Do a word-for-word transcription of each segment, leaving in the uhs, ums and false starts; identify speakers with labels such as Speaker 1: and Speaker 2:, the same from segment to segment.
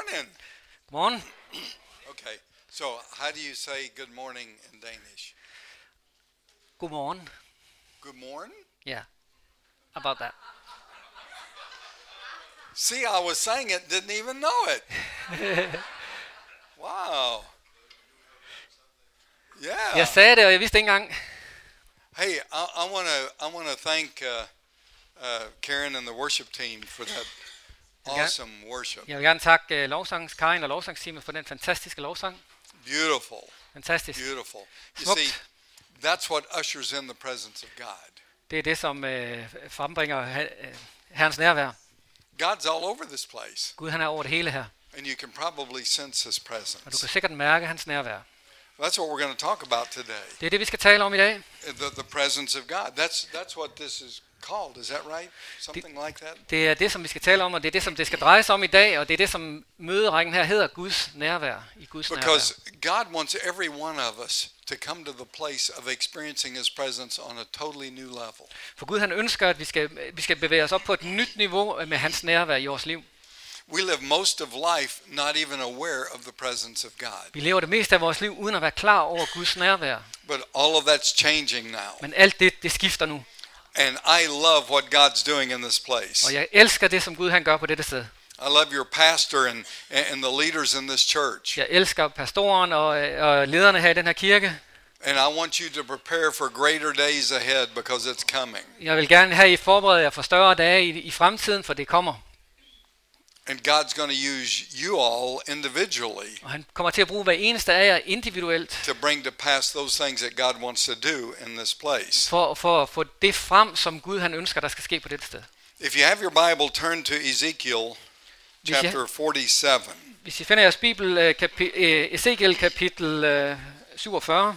Speaker 1: morning.
Speaker 2: Godmorgen.
Speaker 1: Okay, so how do you say good morning in Danish?
Speaker 2: Godmorgen.
Speaker 1: Good morning?
Speaker 2: Yeah. About that.
Speaker 1: See, I was saying it, didn't even know it. Wow. Yeah.
Speaker 2: Jeg sagde det, og jeg vidste ikke engang.
Speaker 1: Hey, I, I want to I want to thank uh, uh, Karen and the worship team for that awesome worship.
Speaker 2: Jeg vil gerne takke uh, lovsangs Karin og lovsangsteamet for den fantastiske lovsang.
Speaker 1: Beautiful.
Speaker 2: Fantastisk.
Speaker 1: Beautiful. You
Speaker 2: Smukt.
Speaker 1: see, that's what ushers in the presence of God.
Speaker 2: Det er det, som uh, frembringer uh, Herrens nærvær.
Speaker 1: God's all over this place,
Speaker 2: Gud, han er over det hele her.
Speaker 1: and you can probably sense His
Speaker 2: Og du
Speaker 1: presence.
Speaker 2: kan sikkert mærke hans nærvær.
Speaker 1: That's what we're going to talk about today.
Speaker 2: Det er det, vi skal tale om i dag.
Speaker 1: The, the presence of God. That's that's what this is called. Is that right? Something like that?
Speaker 2: Det er det, som vi skal tale om, og det er det, som det skal dreje sig om i dag. Og det er det, som møderækken her hedder Guds nærvær. I Guds
Speaker 1: Because
Speaker 2: nærvær.
Speaker 1: God wants every one of us to come to the place of experiencing His presence on a totally new level.
Speaker 2: For Gud, han ønsker, at vi skal, vi skal bevæge os op på et nyt niveau med hans nærvær i vores liv.
Speaker 1: We live most of life not even aware of the presence of God.
Speaker 2: Vi lever det meste af vores liv uden at være klar over Guds nærvær.
Speaker 1: But all of that's changing now.
Speaker 2: Men alt det, det skifter nu.
Speaker 1: And I love what God's doing in this place.
Speaker 2: Og jeg elsker det, som Gud han gør på dette sted.
Speaker 1: I love your pastor and, and the leaders in this church.
Speaker 2: Jeg elsker pastoren og, og lederne her i den her kirke.
Speaker 1: And I want you to prepare for greater days ahead because it's coming.
Speaker 2: Jeg vil gerne have I forberede jer for større dage i, i fremtiden, for det kommer.
Speaker 1: And God's going to use you all individually
Speaker 2: Og han kommer til at bruge hver eneste af jer individuelt,
Speaker 1: to bring to pass those things that God wants to do in this place.
Speaker 2: for, for at få det frem, som Gud han ønsker, der skal ske på dette sted.
Speaker 1: If you have your Bible, turn to Ezekiel chapter forty-seven.
Speaker 2: Hvis I finder jeres Bibel, øh, kapi, øh, Ezekiel kapitel øh, syvogfyrre.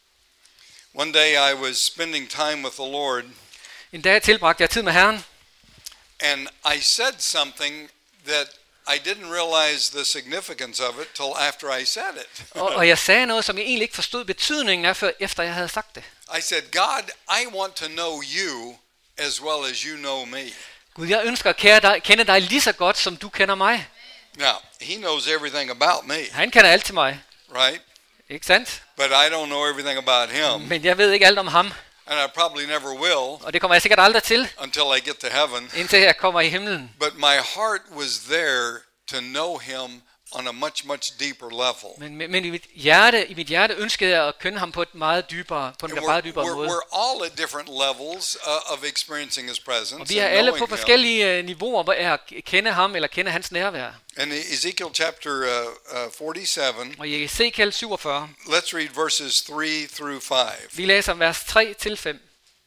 Speaker 1: One day I was spending time with the Lord,
Speaker 2: En dag tilbragte jeg tid med Herren,
Speaker 1: and I said something that I didn't realize the significance of it till after I said it.
Speaker 2: og, og jeg sagde noget, som jeg egentlig ikke forstod betydningen af, før efter jeg havde sagt det.
Speaker 1: I said, God, I want to know you as well as you know me.
Speaker 2: Gud, jeg ønsker at kende dig, kende dig lige så godt, som du kender mig.
Speaker 1: Now, He knows everything about me,
Speaker 2: Han kender alt til mig,
Speaker 1: right?
Speaker 2: ikke sandt?
Speaker 1: But I don't know everything about Him,
Speaker 2: Men jeg ved ikke alt om ham,
Speaker 1: and I probably never will
Speaker 2: og det kommer jeg sikkert aldrig til,
Speaker 1: until I get to heaven.
Speaker 2: indtil jeg kommer i himlen.
Speaker 1: But my heart was there to know Him on a much, much deeper level.
Speaker 2: Men, men, men i mit hjerte, i mit hjerte ønskede jeg at kende ham på et meget dybere, på en
Speaker 1: And we're,
Speaker 2: meget dybere
Speaker 1: we're,
Speaker 2: måde.
Speaker 1: we're all at different levels uh, of experiencing His presence
Speaker 2: Og vi er
Speaker 1: and
Speaker 2: alle på
Speaker 1: knowing Him.
Speaker 2: forskellige uh, niveauer, hvor jeg kende ham eller kende hans nærvær.
Speaker 1: And Ezekiel chapter uh, uh, forty-seven,
Speaker 2: Og i Ezekiel syvogfyrre,
Speaker 1: let's read verses three through five.
Speaker 2: vi læser vers tre til fem.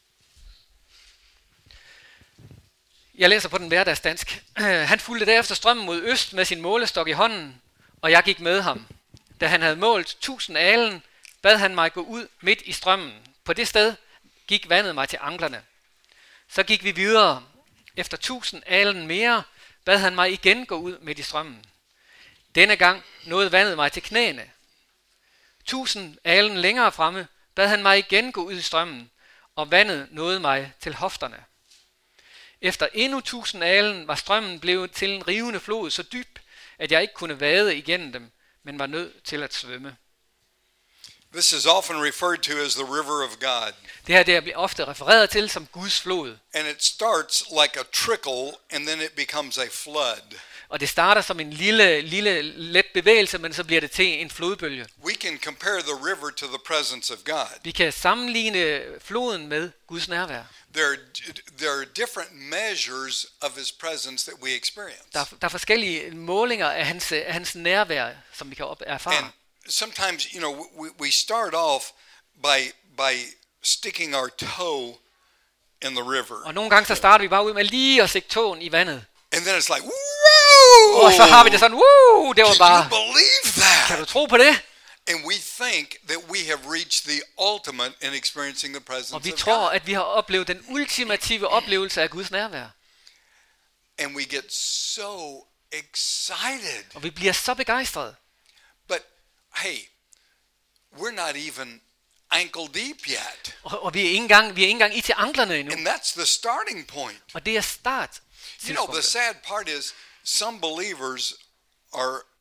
Speaker 2: Jeg læser på den hverdagsdansk. Han fulgte derefter strømmen mod øst med sin målestok i hånden, og jeg gik med ham. Da han havde målt tusind alen, bad han mig gå ud midt i strømmen. På det sted gik vandet mig til anklerne. Så gik vi videre. Efter tusind alen mere, bad han mig igen gå ud midt i strømmen. Denne gang nåede vandet mig til knæene. Tusind alen længere fremme, bad han mig igen gå ud i strømmen, og vandet nåede mig til hofterne. Efter endnu tusind alen var strømmen blevet til en rivende flod så dyb, at jeg ikke kunne vade igennem dem, men var nødt til at svømme.
Speaker 1: This is often referred to as the river of God.
Speaker 2: Det her det bliver ofte refereret til som Guds flod,
Speaker 1: And it starts like a trickle, and then it becomes a flood.
Speaker 2: og det starter som en lille, lille let bevægelse, men så bliver det til en flodbølge.
Speaker 1: We can compare the river to the presence of God.
Speaker 2: Vi kan sammenligne floden med Guds nærvær.
Speaker 1: There are, there are different measures of His presence that we experience.
Speaker 2: Der er, der er forskellige målinger af hans, af hans nærvær, som vi kan op- erfare.
Speaker 1: And sometimes, you know, we, we start off by by sticking our toe in the river.
Speaker 2: Og nogle gange så starter vi bare ud med lige at stikke tåen i vandet.
Speaker 1: And then it's like, whoa!
Speaker 2: Og så har vi det sådan, woo, det var
Speaker 1: Can
Speaker 2: bare,
Speaker 1: you believe
Speaker 2: kan
Speaker 1: that?
Speaker 2: du tro på det?
Speaker 1: And we think that we have reached the ultimate in experiencing the presence
Speaker 2: Og vi
Speaker 1: of
Speaker 2: tror,
Speaker 1: God.
Speaker 2: at vi har oplevet den ultimative oplevelse af Guds nærvær.
Speaker 1: And we get so excited.
Speaker 2: Og vi bliver så begejstrede.
Speaker 1: But hey, we're not even ankle deep yet.
Speaker 2: Og, og vi er ikke engang, vi er ikke engang i til anklerne endnu.
Speaker 1: And that's the starting point.
Speaker 2: Og det er start.
Speaker 1: You know, the sad part is some believers are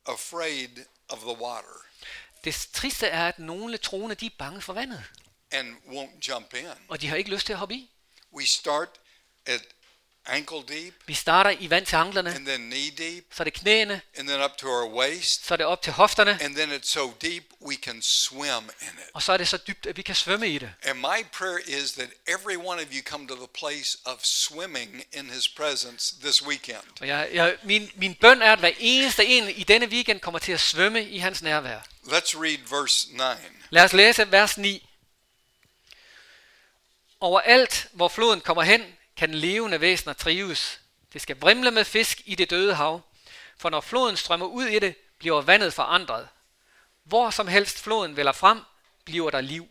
Speaker 1: afraid of the water
Speaker 2: Det triste er, at nogle troende, de er bange for vandet,
Speaker 1: and won't jump in.
Speaker 2: og de har ikke lyst til at hoppe i.
Speaker 1: We start at ankle deep,
Speaker 2: Vi starter i vand til anklerne,
Speaker 1: and then knee deep,
Speaker 2: så er det knæene,
Speaker 1: and then up to our waist,
Speaker 2: så er det op til hofterne,
Speaker 1: and then it's so deep we can swim in it.
Speaker 2: og så er det så dybt, at vi kan svømme i det.
Speaker 1: And my prayer is that every one of you come to the place of swimming in his presence this weekend.
Speaker 2: Og jeg, jeg, min, min bøn er, at hver eneste en i denne weekend kommer til at svømme i hans nærvær.
Speaker 1: Let's read verse nine.
Speaker 2: Lad os læse vers ni. Overalt, hvor floden kommer hen, kan levende væsener trives. Det skal vrimle med fisk i det døde hav, for når floden strømmer ud i det, bliver vandet forandret. Hvor som helst floden vælger frem, bliver der liv.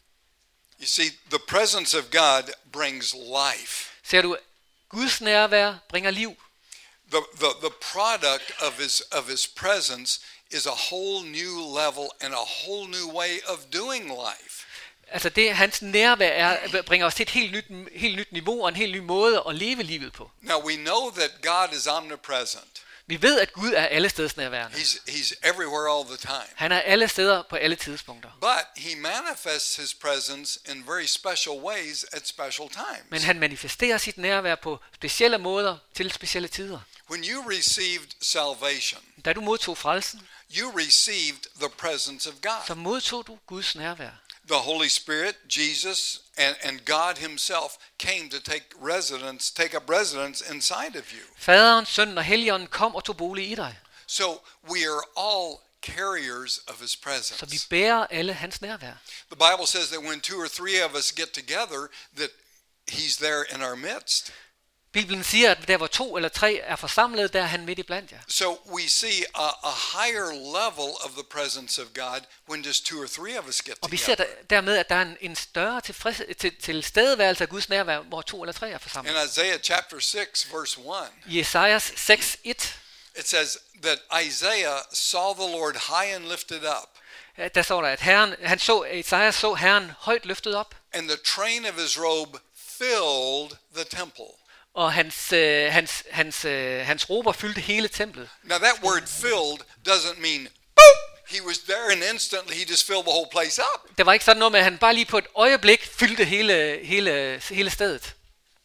Speaker 1: You see, the presence of God brings life.
Speaker 2: Ser du, Guds nærvær bringer liv.
Speaker 1: The, the, the product of his, of his presence is a whole new level and a whole new way of doing life.
Speaker 2: Altså det, hans nærvær er, bringer os til et helt nyt, helt nyt niveau og en helt ny måde at leve livet på.
Speaker 1: Now we know that God is omnipresent.
Speaker 2: Vi ved, at Gud er alle steds nærværende.
Speaker 1: He's, he's everywhere all the time.
Speaker 2: Han er alle steder på alle tidspunkter.
Speaker 1: But he manifests his presence in very special ways at special times.
Speaker 2: Men han manifesterer sit nærvær på specielle måder til specielle tider.
Speaker 1: When you received salvation,
Speaker 2: Da du modtog frelsen,
Speaker 1: you received the presence of God.
Speaker 2: så modtog du Guds nærvær.
Speaker 1: The Holy Spirit, Jesus, and, and God himself came to take residence, take up residence inside of you.
Speaker 2: Faderen, Sønnen og Helligånden kom og tog bolig i dig.
Speaker 1: So we are all carriers of his
Speaker 2: Så vi
Speaker 1: presence.
Speaker 2: bærer alle hans nærvær.
Speaker 1: The Bible says that when two or three of us get together, that he's there in our midst.
Speaker 2: Bibelen siger, at der hvor to eller tre er forsamlet, der er han midt i blandt jer.
Speaker 1: So we see a, a higher level of the presence of God when just two or three of us get
Speaker 2: Og vi ser
Speaker 1: together.
Speaker 2: der, dermed, at der er en, en større tilfreds, til, til stedeværelse af Guds nærvær, hvor to eller tre er forsamlet.
Speaker 1: In Isaiah chapter six, verse one,
Speaker 2: I Esajas seks et,
Speaker 1: it says that Isaiah saw the Lord high and lifted up,
Speaker 2: der står der, at Herren, han så, Esajas så Herren højt løftet op,
Speaker 1: and the train of his robe filled the temple.
Speaker 2: og hans, øh, hans, hans, øh, hans rober fyldte hele templet.
Speaker 1: Now that word filled doesn't mean boop, he was there and instantly he just filled the whole place up.
Speaker 2: Det var ikke sådan noget med, at han bare lige på et øjeblik fyldte hele, hele, hele stedet.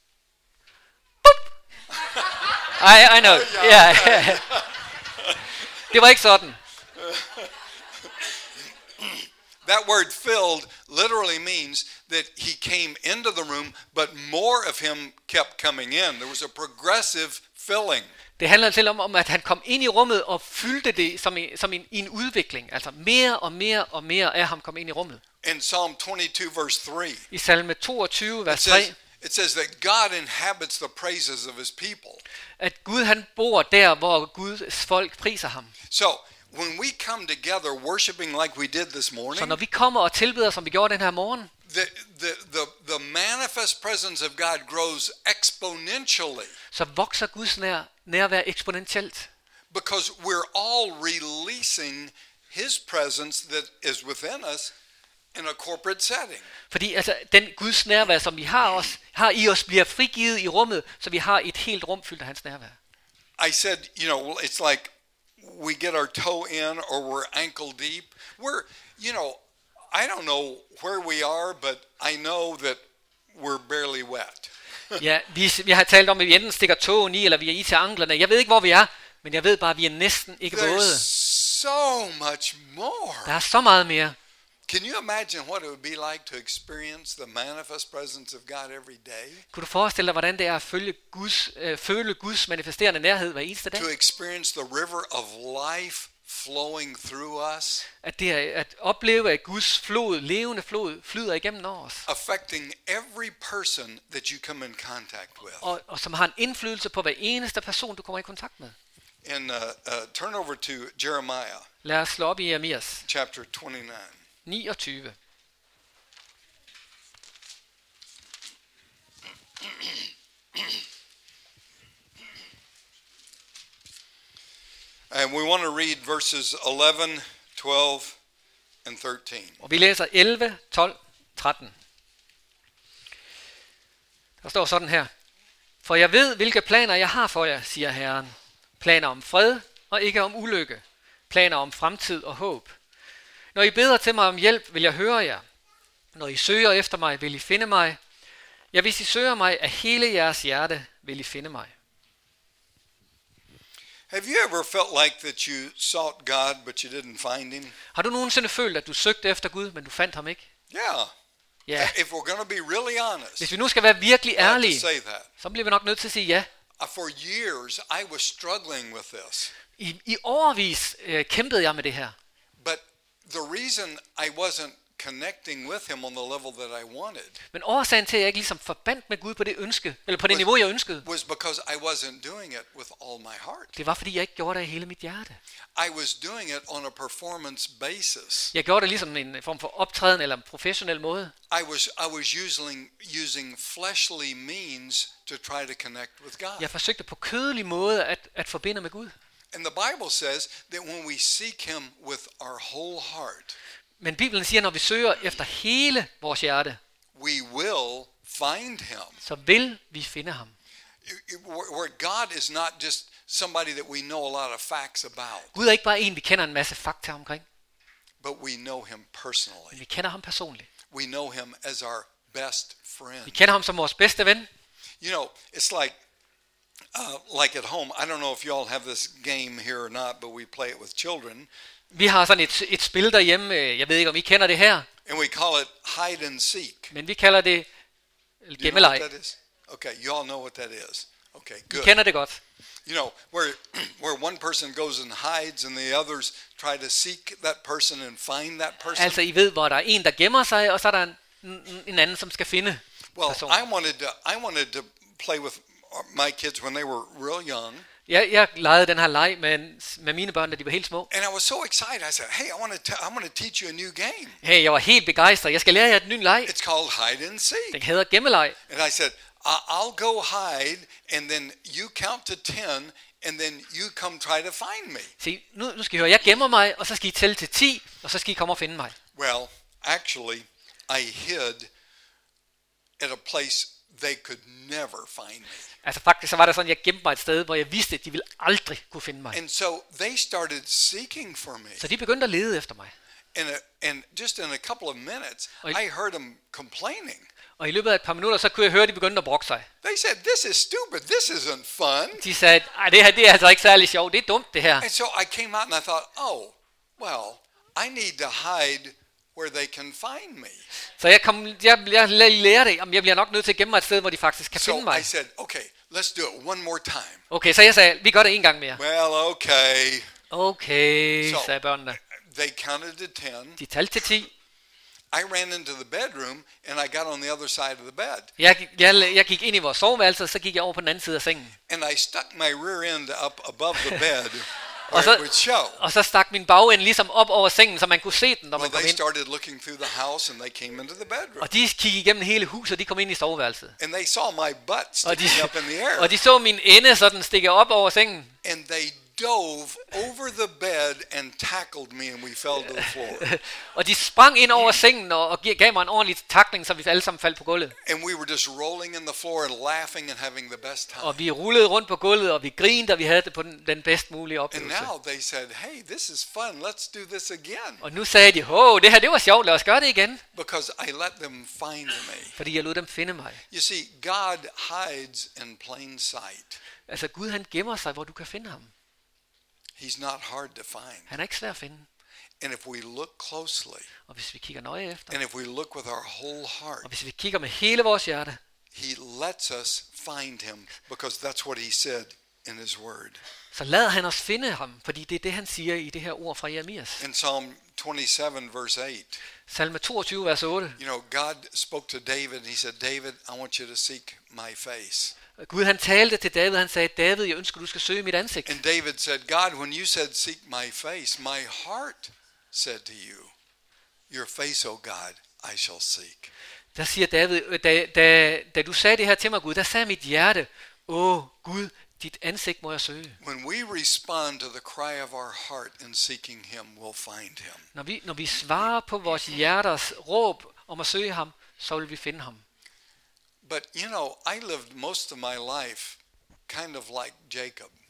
Speaker 2: Boop! I, I know. Ja, yeah. Det var ikke sådan.
Speaker 1: That word filled literally means that he came into the room, but more of him kept coming in. There was a progressive filling.
Speaker 2: Det handler til om, om, at han kom ind i rummet og fyldte det som, i, som en, i en udvikling. Altså mere og mere og mere af ham kom ind i rummet.
Speaker 1: In Psalm twenty-two, verse three,
Speaker 2: I salme toogtyve,
Speaker 1: it
Speaker 2: vers
Speaker 1: says,
Speaker 2: tre,
Speaker 1: it says that God inhabits the praises of his people.
Speaker 2: at Gud han bor der, hvor Guds folk priser ham.
Speaker 1: So when we come together worshiping like we did this
Speaker 2: Så når
Speaker 1: morning,
Speaker 2: vi kommer og tilbeder, som vi gjorde den her morgen,
Speaker 1: the, the, the, the manifest presence of God grows exponentially
Speaker 2: så vokser Guds nær, nærvær eksponentielt.
Speaker 1: because we're all releasing his presence that is within us in a corporate setting.
Speaker 2: Fordi altså, den Guds nærvær, som vi har, os, har i os, bliver frigivet i rummet, så vi har et helt rum fyldt af hans nærvær.
Speaker 1: I said, you know, well, it's like we get our toe in or we're ankle deep. We're, you know, I don't know where we are, but I know that we're barely wet.
Speaker 2: Ja, vi, vi har talt om, at vi enten stikker tåen i, eller vi er i til anklerne. Jeg ved ikke, hvor vi er, men jeg ved bare, at vi er næsten ikke
Speaker 1: There's
Speaker 2: våde.
Speaker 1: so much more.
Speaker 2: Der er så meget mere.
Speaker 1: Can you imagine what it would be like to experience the manifest presence of God every day?
Speaker 2: Kunne du forestille dig, hvordan det er at følge Guds, øh, føle Guds manifesterende nærhed hver eneste dag?
Speaker 1: To experience the river of life flowing through us,
Speaker 2: At, det er, at opleve, at Guds flod, levende flod, flyder igennem os.
Speaker 1: affecting every person that you come in contact with.
Speaker 2: Og, og som har en indflydelse på hver eneste person, du kommer i kontakt med.
Speaker 1: And uh, uh, turn over to Jeremiah
Speaker 2: Lad os slå op i Jeremias
Speaker 1: chapter twenty-nine.
Speaker 2: niogtyve.
Speaker 1: And we want to read verses eleven, twelve, and thirteen.
Speaker 2: Og vi læser elleve, tolv, tretten. Der står sådan her. For jeg ved, hvilke planer jeg har for jer, siger Herren. Planer om fred og ikke om ulykke. planer om fremtid og håb. Når I beder til mig om hjælp, vil jeg høre jer. Når I søger efter mig, vil I finde mig. Ja, hvis I søger mig af hele jeres hjerte, vil I finde mig.
Speaker 1: Have you ever felt like that you sought God, but you didn't find him?
Speaker 2: Har du nogensinde følt, at du søgte efter Gud, men du fandt ham ikke?
Speaker 1: Yeah.
Speaker 2: Ja.
Speaker 1: If we're going to be really honest,
Speaker 2: Hvis vi nu skal være virkelig
Speaker 1: I have to
Speaker 2: ærlige,
Speaker 1: say that.
Speaker 2: så bliver vi nok nødt til at sige ja.
Speaker 1: Uh, For years, I was struggling with this.
Speaker 2: I, i årevis øh, kæmpede jeg med det her.
Speaker 1: But the reason I wasn't connecting with him on the level that I wanted
Speaker 2: Men årsagen til, at jeg ikke ligesom forbandt med Gud på det ønske, eller på det niveau, jeg ønskede,
Speaker 1: was because I wasn't doing it with all my heart.
Speaker 2: det var, fordi jeg ikke gjorde det af hele mit hjerte.
Speaker 1: I was doing it on a performance basis.
Speaker 2: Jeg gjorde det ligesom en form for optræden eller en professionel måde.
Speaker 1: I was I was using using fleshly means to try to connect with God.
Speaker 2: Jeg forsøgte på kødelig måde at, at forbinde med Gud.
Speaker 1: And the Bible says that when we seek him with our whole heart,
Speaker 2: Men Bibelen siger, at når vi søger efter hele vores hjerte,
Speaker 1: we will find him.
Speaker 2: så vil vi finde ham.
Speaker 1: Where God is not just somebody that we know a lot of facts about,
Speaker 2: Gud er ikke bare en, vi kender en masse fakta omkring,
Speaker 1: but we know him
Speaker 2: men
Speaker 1: personally.
Speaker 2: vi kender ham personligt.
Speaker 1: We know him as our best friend.
Speaker 2: Vi kender ham som vores bedste ven.
Speaker 1: You know, it's like uh, like at home. I don't know if you all have this game here or not, but we play it with children,
Speaker 2: Vi har sådan et, et spil derhjemme, øh, jeg ved ikke, om I kender det her,
Speaker 1: and we call it hide and seek.
Speaker 2: men vi kalder det
Speaker 1: Do you know
Speaker 2: gemmeleg.
Speaker 1: what that is? Okay, you all know what that is. Okay,
Speaker 2: I
Speaker 1: good.
Speaker 2: kender det godt.
Speaker 1: You know, where where one person goes and hides and the others try to seek that person and find that person.
Speaker 2: Altså, I ved, hvor der er en, der gemmer sig, og så er der en, en, en anden, som skal finde
Speaker 1: Well,
Speaker 2: personen.
Speaker 1: I wanted to I wanted to play with my kids when they were real young,
Speaker 2: Jeg, jeg legede den her leg med, med mine børn, da de var helt små.
Speaker 1: and I was so excited. I said, "Hey, I want to I want to teach you a new game.
Speaker 2: Hey, jeg var helt begejstret. Jeg skal lære jer et ny leg.
Speaker 1: It's called hide and seek."
Speaker 2: Den hedder gemmeleg.
Speaker 1: And I said, "I- "I'll go hide, and then you count to ten, and then you come try to find me."
Speaker 2: Se, nu, nu skal I høre, jeg gemmer mig, og så skal I tælle til ti, og så skal I komme og finde mig.
Speaker 1: Well, actually, I hid at a place they could never find me.
Speaker 2: Altså faktisk så var der sådan, jeg gemte mig et sted, hvor jeg vidste, at de ville aldrig kunne finde mig.
Speaker 1: And so they started seeking for me.
Speaker 2: Så de begyndte at lede efter mig.
Speaker 1: And, a, and just in a couple of minutes,
Speaker 2: Oi.
Speaker 1: I heard them complaining.
Speaker 2: Og i løbet af et par minutter, så kunne jeg høre, at de begyndte at brokke sig.
Speaker 1: They said, "This is stupid. This isn't fun."
Speaker 2: De sagde, at det her det er altså ikke særlig sjovt, det er dumt det her.
Speaker 1: And so I came out and I thought, oh, well, I need to hide where they can find me.
Speaker 2: Så jeg, kom, jeg, jeg lærte, at jeg bliver nok nødt til at gemme mig et sted, hvor de faktisk kan finde
Speaker 1: So
Speaker 2: mig.
Speaker 1: I said, okay, let's do it one more time.
Speaker 2: Okay, så jeg sagde, vi gør det en gang mere.
Speaker 1: Well, okay.
Speaker 2: Okay,
Speaker 1: Så-
Speaker 2: sagde børnene.
Speaker 1: They counted to ten.
Speaker 2: De talte til ti.
Speaker 1: I ran into the bedroom and I got on the other side of the bed.
Speaker 2: Jeg, gik- jeg, jeg gik ind i vores soveværelse, og så gik jeg over på den anden side af sengen.
Speaker 1: And I stuck my rear end up above the bed
Speaker 2: Og
Speaker 1: where
Speaker 2: så,
Speaker 1: it would show.
Speaker 2: og så stak min bagende ligesom op over sengen, så man kunne se den, når man
Speaker 1: Well,
Speaker 2: kom
Speaker 1: they
Speaker 2: ind.
Speaker 1: started looking through the house and they came into the bedroom.
Speaker 2: Og de kiggede igennem hele huset, og de kom ind i soveværelset.
Speaker 1: And they saw my butt
Speaker 2: Og de,
Speaker 1: sticking up in the air.
Speaker 2: og de så min ende sådan stikke op over sengen.
Speaker 1: And they dove over the bed and tackled me and we fell to the floor.
Speaker 2: Og de sprang ind over sengen og, og gav mig en ordentlig takling, så vi alle sammen faldt på gulvet.
Speaker 1: And we were just rolling in the floor and laughing and having the best time.
Speaker 2: Og vi rullede rundt på gulvet, og vi grinede, og vi havde det på den, den bedst mulige
Speaker 1: And
Speaker 2: oplevelse.
Speaker 1: now they said, hey, this is fun. Let's do this again.
Speaker 2: Og nu sagde de, åh, det her det var sjovt, lad os gøre det igen.
Speaker 1: Because I let them find me.
Speaker 2: Fordi jeg lod dem finde mig.
Speaker 1: You see, God hides in plain sight.
Speaker 2: Altså Gud han gemmer sig, hvor du kan finde ham.
Speaker 1: He's not hard to find.
Speaker 2: Han er ikke svær at finde.
Speaker 1: And if we look closely,
Speaker 2: Og hvis vi kigger nøje efter,
Speaker 1: and if we look with our whole heart,
Speaker 2: og hvis vi kigger med hele vores hjerte,
Speaker 1: he lets us find him because that's what he said in his word.
Speaker 2: så lader han os finde ham, fordi det er det, han siger i det her ord fra Jeremias.
Speaker 1: In Psalm twenty-seven, verse eight,
Speaker 2: Salme toogtyve, vers otte.
Speaker 1: you know, God spoke to David and he said, David, I want you to seek my face.
Speaker 2: Gud han talte til David, han sagde, David, jeg ønsker, du skal søge mit ansigt.
Speaker 1: And David said, God, when you said seek my face, my heart said to you, your face, O God, I shall seek.
Speaker 2: Der siger David, da, da, da du sagde det her til mig, Gud, der sagde mit hjerte, åh Gud, dit ansigt må jeg søge.
Speaker 1: When we respond to the cry of our heart in seeking him, we'll find him.
Speaker 2: Når vi, når vi svarer på vores hjerters råb om at søge ham, så vil vi finde ham.
Speaker 1: But, you know, I lived most of my life kind of like Jacob.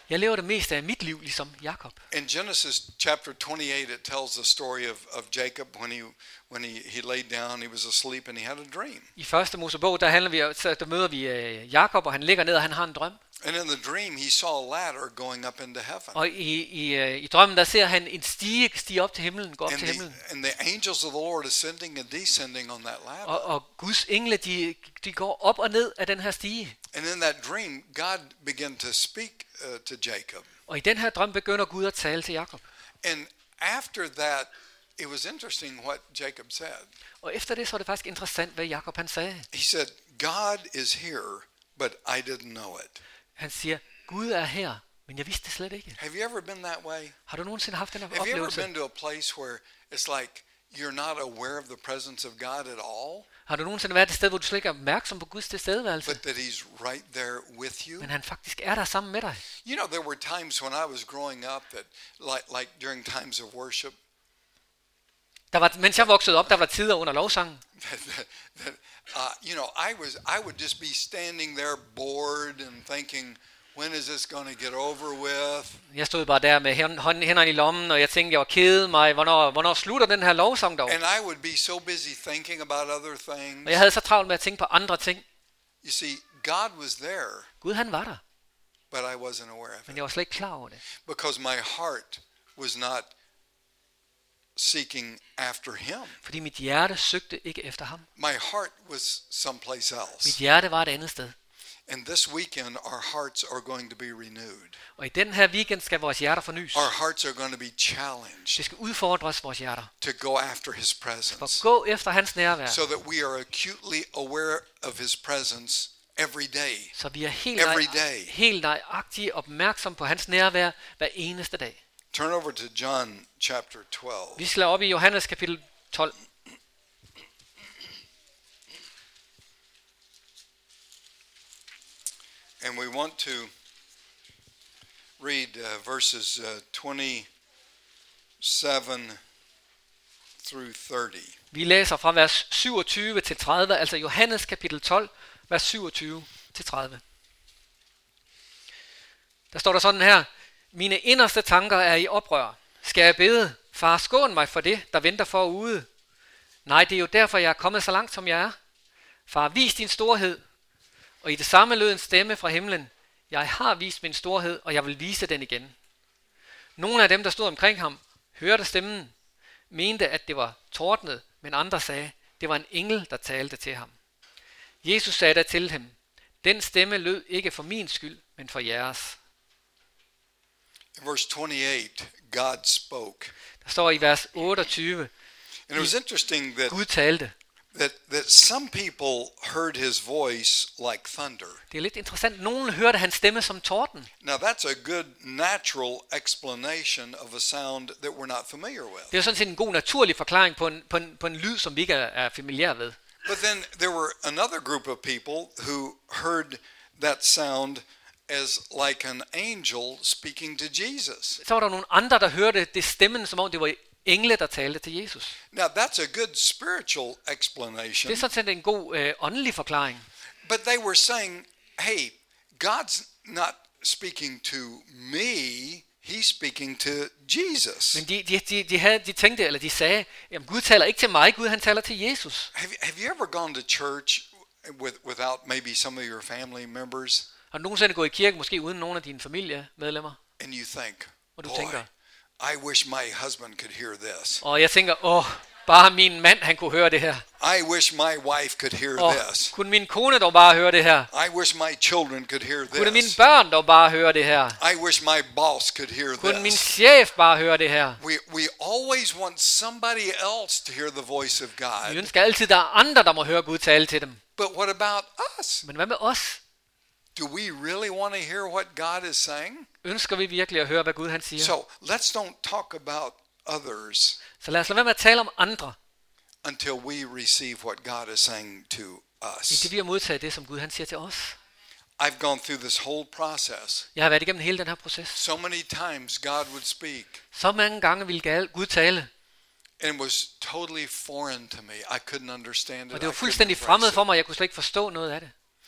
Speaker 2: Jeg lever det meste af mit liv ligesom Jakob.
Speaker 1: In Genesis chapter twenty-eight, it tells the story of, of Jacob when he when he, he laid down, he was asleep, and he had a dream.
Speaker 2: I første Mosebog, der, handler vi, så der møder vi øh, Jakob, og han ligger ned, og han har en drøm.
Speaker 1: And in the dream, he saw a ladder going up into heaven.
Speaker 2: Og i, i, øh, i drømmen, der ser han en stige stige op til himlen, gå op
Speaker 1: And
Speaker 2: til
Speaker 1: the,
Speaker 2: himlen.
Speaker 1: and the angels of the Lord ascending and descending on that ladder.
Speaker 2: Og, og Guds engle, de, de går op og ned af den her stige.
Speaker 1: And in that dream, God began to speak uh, to Jacob.
Speaker 2: Og i den her drøm begynder Gud at tale til Jakob.
Speaker 1: And after that, it was interesting what Jacob said.
Speaker 2: Og efter det, så er det faktisk interessant, hvad Jakob han sagde.
Speaker 1: He said, God is here, but I didn't know it.
Speaker 2: Han siger, Gud er her, men jeg vidste det slet ikke.
Speaker 1: Have you ever been that way?
Speaker 2: Har du nogensinde haft den her
Speaker 1: Have you ever
Speaker 2: oplevelse?
Speaker 1: been to a place where it's like you're not aware of the presence of God at all,
Speaker 2: Har du nogensinde været et sted, hvor du slet ikke er opmærksom på Guds tilstedeværelse,
Speaker 1: but that He's right there with you?
Speaker 2: men han faktisk er der sammen med dig?
Speaker 1: You know, there were times when I was growing up that, like, like during times of worship,
Speaker 2: Der var, mens jeg voksede op, der var tider under lovsangen,
Speaker 1: that, that, that uh, you know, I was, I would just be standing there bored and thinking, when is this going to get over with?
Speaker 2: jeg stod bare der med hæn- hånden- hænderne i lommen, og jeg tænkte, jeg var kede mig, hvornår, hvornår slutter den her lovsang dog?
Speaker 1: And I would be so busy thinking about other things.
Speaker 2: Og jeg havde så travlt med at tænke på andre ting.
Speaker 1: You see, God was there,
Speaker 2: Gud han var der,
Speaker 1: but I wasn't aware of
Speaker 2: men
Speaker 1: it
Speaker 2: jeg var slet ikke klar over det.
Speaker 1: because my heart was not seeking after Him.
Speaker 2: Fordi mit hjerte søgte ikke efter ham.
Speaker 1: My heart was someplace
Speaker 2: Mit
Speaker 1: else.
Speaker 2: hjerte var et andet sted.
Speaker 1: And this weekend, our hearts are going to be renewed.
Speaker 2: Og i den her weekend skal vores hjerter fornyes.
Speaker 1: Our hearts are going to be challenged
Speaker 2: Det skal udfordres, vores hjerter.
Speaker 1: to go after His
Speaker 2: For
Speaker 1: presence,
Speaker 2: gå efter hans nærvær,
Speaker 1: so that we are acutely aware of His presence every day.
Speaker 2: så vi er helt,
Speaker 1: Every
Speaker 2: nøj,
Speaker 1: day.
Speaker 2: helt nøjagtigt opmærksom på hans nærvær hver eneste dag.
Speaker 1: Turn over to John chapter twelve.
Speaker 2: Vi slår op i Johannes kapitel tolv.
Speaker 1: And we want to read uh, verses uh, twenty-seven through thirty.
Speaker 2: Vi læser fra vers syvogtyve til tredive, altså Johannes kapitel tolv, vers syvogtyve til tredive. Der står der sådan her: Mine inderste tanker er i oprør. Skal jeg bede? Far, skån mig for det, der venter forude. Nej, det er jo derfor, jeg er kommet så langt, som jeg er. Far, vis din storhed. Og i det samme lød en stemme fra himlen: Jeg har vist min storhed, og jeg vil vise den igen. Nogle af dem, der stod omkring ham, hørte stemmen, mente, at det var tordnet, men andre sagde, det var en engel, der talte til ham. Jesus sagde da til dem: Den stemme lød ikke for min skyld, men for jeres.
Speaker 1: In verse twenty-eight, God spoke.
Speaker 2: Der står i vers otteogtyve,
Speaker 1: And it was interesting that,
Speaker 2: Gud talte.
Speaker 1: that, that some people heard His voice like thunder.
Speaker 2: Det er lidt interessant. Nogen hørte hans stemme som torden.
Speaker 1: Now that's a good natural explanation of a sound that we're not familiar with.
Speaker 2: Det er jo sådan set en god naturlig forklaring på en, på en, på en lyd, som vi ikke er, er familiære ved.
Speaker 1: But then there were another group of people who heard that sound as like an angel speaking to Jesus.
Speaker 2: Så var der nogle andre, der hørte det stemmen, som om det var engle, der talte til Jesus.
Speaker 1: Now that's a good spiritual
Speaker 2: Det er
Speaker 1: explanation.
Speaker 2: sådan set en god øh, åndelig forklaring.
Speaker 1: But they were saying, hey, God's not speaking to me, He's speaking to Jesus.
Speaker 2: Men de, de, de, de, havde, de tænkte, eller de sagde, jamen Gud taler ikke til mig, Gud han taler til Jesus.
Speaker 1: Have, have you ever gone to church with, without maybe some of your family members
Speaker 2: Har du nogensinde gået i kirke, måske uden nogen af dine familiemedlemmer?
Speaker 1: and you think,
Speaker 2: Og du
Speaker 1: boy,
Speaker 2: tænker,
Speaker 1: I wish my husband could hear this.
Speaker 2: og jeg tænker, åh, bare min mand, han kunne høre det her.
Speaker 1: I wish my wife could hear
Speaker 2: Åh,
Speaker 1: this.
Speaker 2: kunne min kone dog bare høre det her?
Speaker 1: I wish my children could hear
Speaker 2: Kunne mine
Speaker 1: this.
Speaker 2: børn dog bare høre det her?
Speaker 1: I wish my boss could hear
Speaker 2: Kunne min
Speaker 1: this.
Speaker 2: chef bare høre det her?
Speaker 1: We, we always want somebody else to hear the voice of
Speaker 2: Vi
Speaker 1: God.
Speaker 2: ønsker altid, at der er andre, der må høre Gud tale til dem.
Speaker 1: But what about us?
Speaker 2: Men hvad med os?
Speaker 1: Do we really want to hear what God is saying?
Speaker 2: Ønsker vi virkelig at høre, hvad Gud han siger?
Speaker 1: So let's don't talk about others
Speaker 2: Så lad os lade være med at tale om andre,
Speaker 1: until we receive what God is saying to us.
Speaker 2: indtil vi har modtaget det, som Gud han siger til os.
Speaker 1: I've gone through this whole process.
Speaker 2: Jeg har været igennem hele den her proces.
Speaker 1: So many times God would speak,
Speaker 2: Så mange gange ville Gud tale,
Speaker 1: and it was totally foreign to me. I couldn't understand it.
Speaker 2: og
Speaker 1: I
Speaker 2: det var
Speaker 1: couldn't
Speaker 2: fuldstændig
Speaker 1: embrace
Speaker 2: fremmed
Speaker 1: it.
Speaker 2: for mig. Jeg kunne slet ikke forstå noget af det.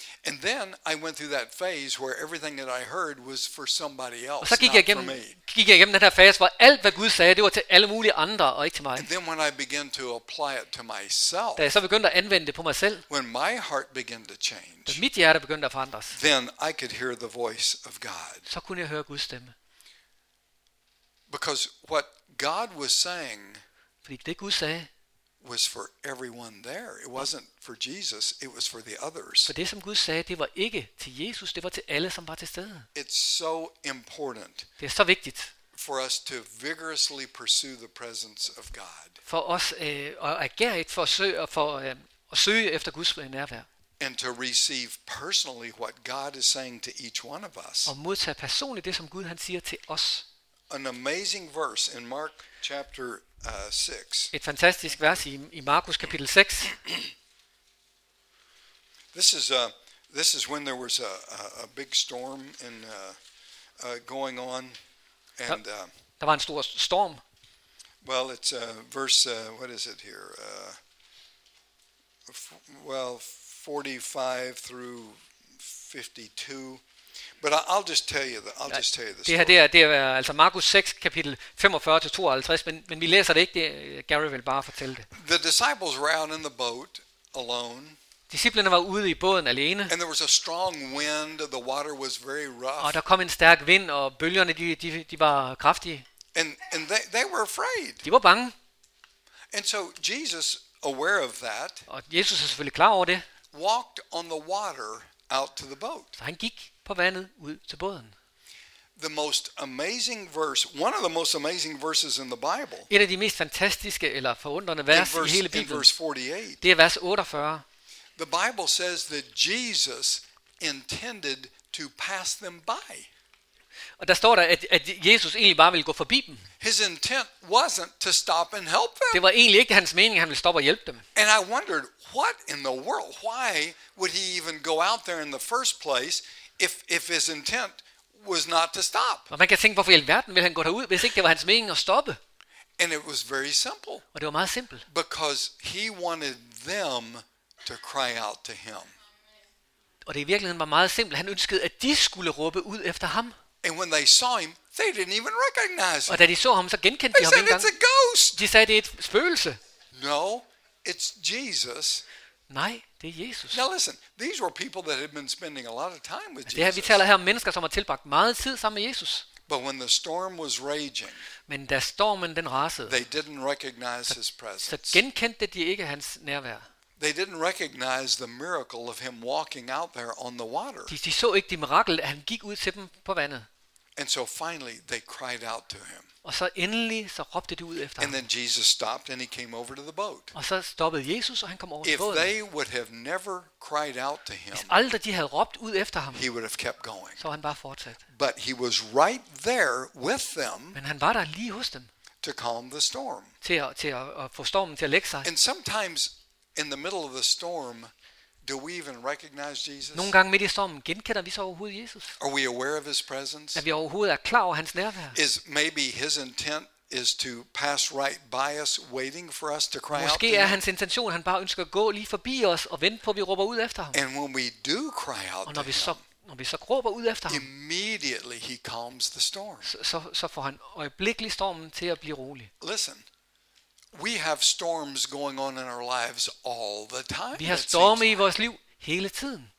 Speaker 1: And then I went through that phase where everything that I heard was for somebody
Speaker 2: Og
Speaker 1: else,
Speaker 2: så gik
Speaker 1: not
Speaker 2: jeg,
Speaker 1: for
Speaker 2: igennem,
Speaker 1: me.
Speaker 2: gik jeg igennem den her fase, hvor alt, hvad Gud sagde, det var til alle mulige andre, og ikke til mig.
Speaker 1: And then when I began to apply it to myself,
Speaker 2: Da jeg så begyndte at anvende det på mig selv,
Speaker 1: when my heart began to
Speaker 2: da
Speaker 1: change,
Speaker 2: mit hjerte begyndte at forandres,
Speaker 1: then I could hear the voice of God.
Speaker 2: så kunne jeg høre Guds stemme.
Speaker 1: Because what God was saying
Speaker 2: Fordi det Gud sagde,
Speaker 1: was for everyone there. It wasn't for Jesus, it was for the others.
Speaker 2: for det som Gud sagde, det var ikke til Jesus, det var til alle, som var til stede.
Speaker 1: It's so important
Speaker 2: Det er så vigtigt
Speaker 1: for us to vigorously pursue the presence of God
Speaker 2: for os øh, at agere et forsøg for øh, at søge efter Guds nærvær,
Speaker 1: and to receive personally what God is saying to each one of us.
Speaker 2: og modtage personligt det, som Gud han siger til os.
Speaker 1: An amazing verse in Mark chapter uh, six.
Speaker 2: Et fantastisk vers i, i Markus kapitel seks.
Speaker 1: This is uh, this is when there was a, a, a big storm in uh, uh, going on, and uh,
Speaker 2: Der var en stor storm.
Speaker 1: well, it's uh, verse uh, what is it here? Uh, f- well, forty-five through fifty-two. But I- I'll just tell you the I'll just tell you the
Speaker 2: Det her
Speaker 1: story.
Speaker 2: det er, det er altså Markus seks kapitel femogfyrre til tooghalvtreds, men, men vi læser det ikke. Det, Gary vil bare fortælle det.
Speaker 1: The disciples were out in the boat alone,
Speaker 2: Disciplene var ude i båden alene,
Speaker 1: and there was a strong wind. The water was very rough,
Speaker 2: og der kom en stærk vind, og bølgerne de, de, de var kraftige.
Speaker 1: and and they they were afraid.
Speaker 2: De var bange,
Speaker 1: And so Jesus, aware of that,
Speaker 2: og Jesus er selvfølgelig klar over det,
Speaker 1: walked on the water out to the boat.
Speaker 2: så han gik på vandet ud til båden.
Speaker 1: The most amazing verse, one of the most amazing verses in the Bible,
Speaker 2: Et af de mest fantastiske eller forundrende
Speaker 1: in
Speaker 2: vers i
Speaker 1: verse,
Speaker 2: hele
Speaker 1: in
Speaker 2: Bibelen,
Speaker 1: verse forty-eight,
Speaker 2: det er vers otteogfyrre.
Speaker 1: the Bible says that Jesus intended to pass them by.
Speaker 2: Og der står der, at, at Jesus egentlig bare ville gå forbi dem.
Speaker 1: His intent wasn't to stop and help them.
Speaker 2: Det var egentlig ikke hans mening, at han ville stoppe og hjælpe dem.
Speaker 1: And I wondered, what in the world? Why would he even go out there in the first place if if his intent was not to stop?
Speaker 2: Og man kan tænke, hvorfor i alverden ville han gå derud, hvis ikke det var hans mening at stoppe?
Speaker 1: And it was very simple,
Speaker 2: Og det var meget simpelt.
Speaker 1: because he wanted them to cry out to him.
Speaker 2: Og det i virkeligheden var meget simpelt. Han ønskede, at de skulle råbe ud efter ham.
Speaker 1: And when they saw him, they didn't even recognize him.
Speaker 2: Og da de så ham, så genkendte
Speaker 1: They
Speaker 2: de ham
Speaker 1: said,
Speaker 2: ikke
Speaker 1: it's
Speaker 2: engang.
Speaker 1: a ghost.
Speaker 2: De sagde, det er et spøgelse.
Speaker 1: No, it's Jesus.
Speaker 2: Nej, det er Jesus.
Speaker 1: Now listen, these were people that had been spending a lot of time with
Speaker 2: Det her, vi
Speaker 1: Jesus.
Speaker 2: taler her om mennesker, som har tilbragt meget tid sammen med Jesus.
Speaker 1: But when the storm was raging,
Speaker 2: Men da stormen den rasede,
Speaker 1: they didn't recognize his
Speaker 2: så
Speaker 1: presence.
Speaker 2: genkendte de ikke hans nærvær.
Speaker 1: They didn't recognize the miracle of him walking out there on the water.
Speaker 2: De, de så ikke det mirakel, at han gik ud til dem på vandet.
Speaker 1: And so finally they cried out to him.
Speaker 2: Og så endelig, så råbte de ud efter
Speaker 1: And
Speaker 2: ham.
Speaker 1: then Jesus stopped and he came over to the boat.
Speaker 2: Og så stoppede Jesus, og han kom over til
Speaker 1: If
Speaker 2: båden.
Speaker 1: they would have never cried out to him,
Speaker 2: Hvis aldrig de havde råbt ud efter ham,
Speaker 1: he would have kept going.
Speaker 2: så var han bare fortsat.
Speaker 1: But he was right there with them
Speaker 2: Men han var der lige hos dem,
Speaker 1: to calm the storm.
Speaker 2: til at, til at, at få stormen til at lægge sig.
Speaker 1: And sometimes in the middle of the storm, do we even recognize Jesus?
Speaker 2: Nogle gange midt i stormen genkender vi så overhovedet Jesus.
Speaker 1: Are we aware of his presence?
Speaker 2: At vi overhovedet er klar over hans nærvær.
Speaker 1: Is maybe his intent is to pass right by us, waiting for us to cry out to
Speaker 2: Måske er
Speaker 1: him?
Speaker 2: hans intention, at han bare ønsker at gå lige forbi os og vente på, at vi råber ud efter ham.
Speaker 1: And when we do cry out
Speaker 2: Og
Speaker 1: to
Speaker 2: når vi så,
Speaker 1: him,
Speaker 2: når vi så råber ud efter ham,
Speaker 1: immediately he calms the storm.
Speaker 2: så, så, så får han øjeblikkeligt stormen til at blive rolig.
Speaker 1: Listen, we have storms going on in our lives all the time.
Speaker 2: Vi har
Speaker 1: it
Speaker 2: storme
Speaker 1: seems
Speaker 2: i
Speaker 1: like.
Speaker 2: vores liv hele tiden.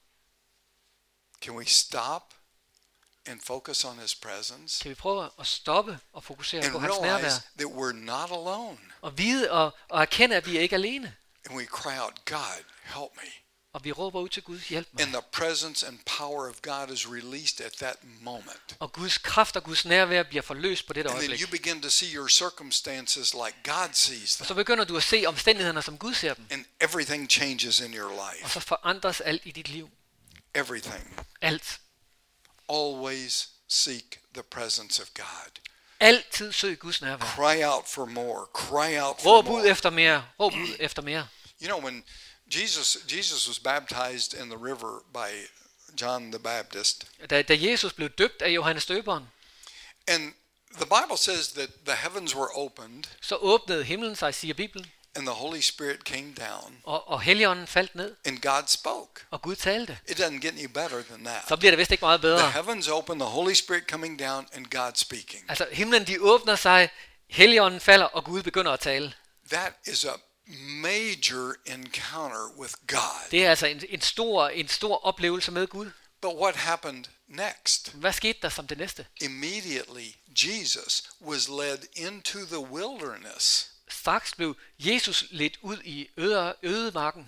Speaker 1: Can we stop and focus on his presence
Speaker 2: Kan vi prøve at stoppe og fokusere
Speaker 1: and
Speaker 2: på hans nærvær?
Speaker 1: realize that we're not alone?
Speaker 2: Og vide og, og erkende, at vi er ikke alene.
Speaker 1: And we cry out, God, help me.
Speaker 2: Og vi råber ud til Gud, hjælp mig.
Speaker 1: And the presence and power of God is released at that moment.
Speaker 2: Og Guds kraft og Guds nærvær bliver forløst på dette
Speaker 1: And then
Speaker 2: øjeblik.
Speaker 1: you begin to see your circumstances like God sees
Speaker 2: Og så
Speaker 1: them.
Speaker 2: begynder du at se omstændighederne, som Gud ser dem.
Speaker 1: And everything changes in your
Speaker 2: Og
Speaker 1: life.
Speaker 2: så forandres alt i dit liv.
Speaker 1: Everything.
Speaker 2: Alt.
Speaker 1: Always seek the presence of God.
Speaker 2: Altid søg Guds nærvær.
Speaker 1: Cry out for more. Cry out for
Speaker 2: Råb ud
Speaker 1: more.
Speaker 2: efter mere. Råb ud efter mere.
Speaker 1: You know, when Jesus Jesus was baptized in the river by John the Baptist,
Speaker 2: Da, da Jesus blev døbt af Johannes Døberen,
Speaker 1: and the Bible says that the heavens were opened
Speaker 2: så åbnede himlen sig, siger Bibelen.
Speaker 1: and the Holy Spirit came down,
Speaker 2: og, og Helligånden faldt ned,
Speaker 1: and God spoke.
Speaker 2: og Gud talte.
Speaker 1: It doesn't get any better than
Speaker 2: Så
Speaker 1: that.
Speaker 2: bliver det vist ikke meget
Speaker 1: The
Speaker 2: bedre.
Speaker 1: heavens open, the Holy Spirit coming down, and God speaking.
Speaker 2: Altså himlen de åbner sig, Helligånden falder, og Gud begynder at tale.
Speaker 1: That is a major encounter with God.
Speaker 2: Det er altså en, en, stor, en stor oplevelse med Gud.
Speaker 1: But what happened next?
Speaker 2: Hvad skete der som det næste?
Speaker 1: Immediately, Jesus was led into the wilderness
Speaker 2: Straks blev Jesus ledt ud i øde, ødemarken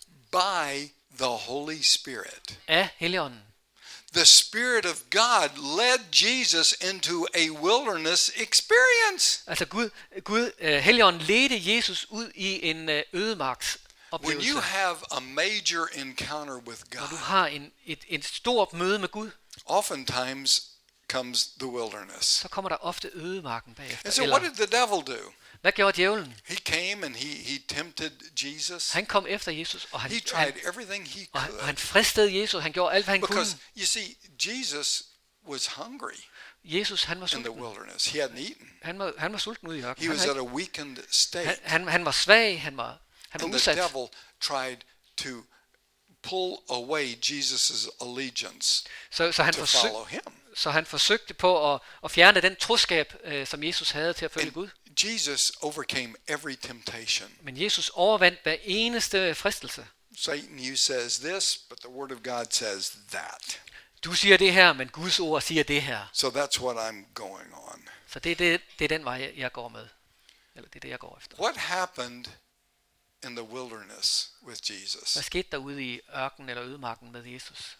Speaker 1: by the Holy Spirit.
Speaker 2: af Helligånden.
Speaker 1: The Spirit of God led Jesus into a wilderness experience.
Speaker 2: Altså Gud, Gud uh, Helligånden ledte Jesus ud i en uh, ødemarks
Speaker 1: When
Speaker 2: oplevelse.
Speaker 1: you have a major encounter with
Speaker 2: Når du
Speaker 1: God,
Speaker 2: har en, et, et stort møde med Gud,
Speaker 1: oftentimes comes the wilderness.
Speaker 2: så kommer der ofte ødemarken bagefter.
Speaker 1: And so what
Speaker 2: Eller,
Speaker 1: did the devil do?
Speaker 2: hvad gjorde djævlen?
Speaker 1: He came and he, he tempted Jesus.
Speaker 2: Han kom efter Jesus, og han,
Speaker 1: He
Speaker 2: han,
Speaker 1: tried everything he
Speaker 2: og han, og
Speaker 1: could.
Speaker 2: han fristede Jesus. Han gjorde alt, hvad han
Speaker 1: Because,
Speaker 2: kunne.
Speaker 1: you see, Jesus was hungry
Speaker 2: Jesus, han var
Speaker 1: in the
Speaker 2: sulten.
Speaker 1: wilderness. He hadn't eaten.
Speaker 2: Han var, han var sulten ude i ørkenen.
Speaker 1: He
Speaker 2: Han,
Speaker 1: was
Speaker 2: havde
Speaker 1: at a
Speaker 2: ikke-
Speaker 1: weakened
Speaker 2: han,
Speaker 1: state.
Speaker 2: han, han var svag, han var, han var
Speaker 1: And the
Speaker 2: udsat.
Speaker 1: devil tried to pull away Jesus' allegiance
Speaker 2: Så, så, han
Speaker 1: to
Speaker 2: forsøg,
Speaker 1: follow him.
Speaker 2: så han forsøgte på at, at fjerne den troskab, øh, som Jesus havde til at følge Gud.
Speaker 1: And Jesus overcame every temptation.
Speaker 2: Men Jesus overvandt hver eneste fristelse.
Speaker 1: Satan, you says this, but the word of God says that.
Speaker 2: Du siger det her, men Guds ord siger det her.
Speaker 1: So that's what I'm going on.
Speaker 2: Så det er, det, det er den vej, jeg- jeg går med. Eller det er det, jeg går efter.
Speaker 1: What happened in the wilderness with
Speaker 2: Hvad
Speaker 1: Jesus?
Speaker 2: skete der ude i ørkenen eller ødemarken med Jesus?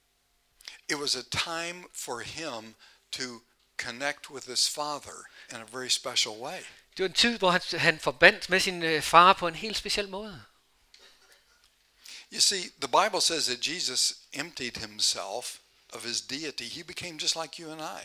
Speaker 1: It was a time for him to connect with his Father in a very special way.
Speaker 2: Det var en tid, hvor han, han forbandt med sin øh, far på en helt speciel måde.
Speaker 1: You see, the Bible says that Jesus emptied himself of his deity. He became just like you and I.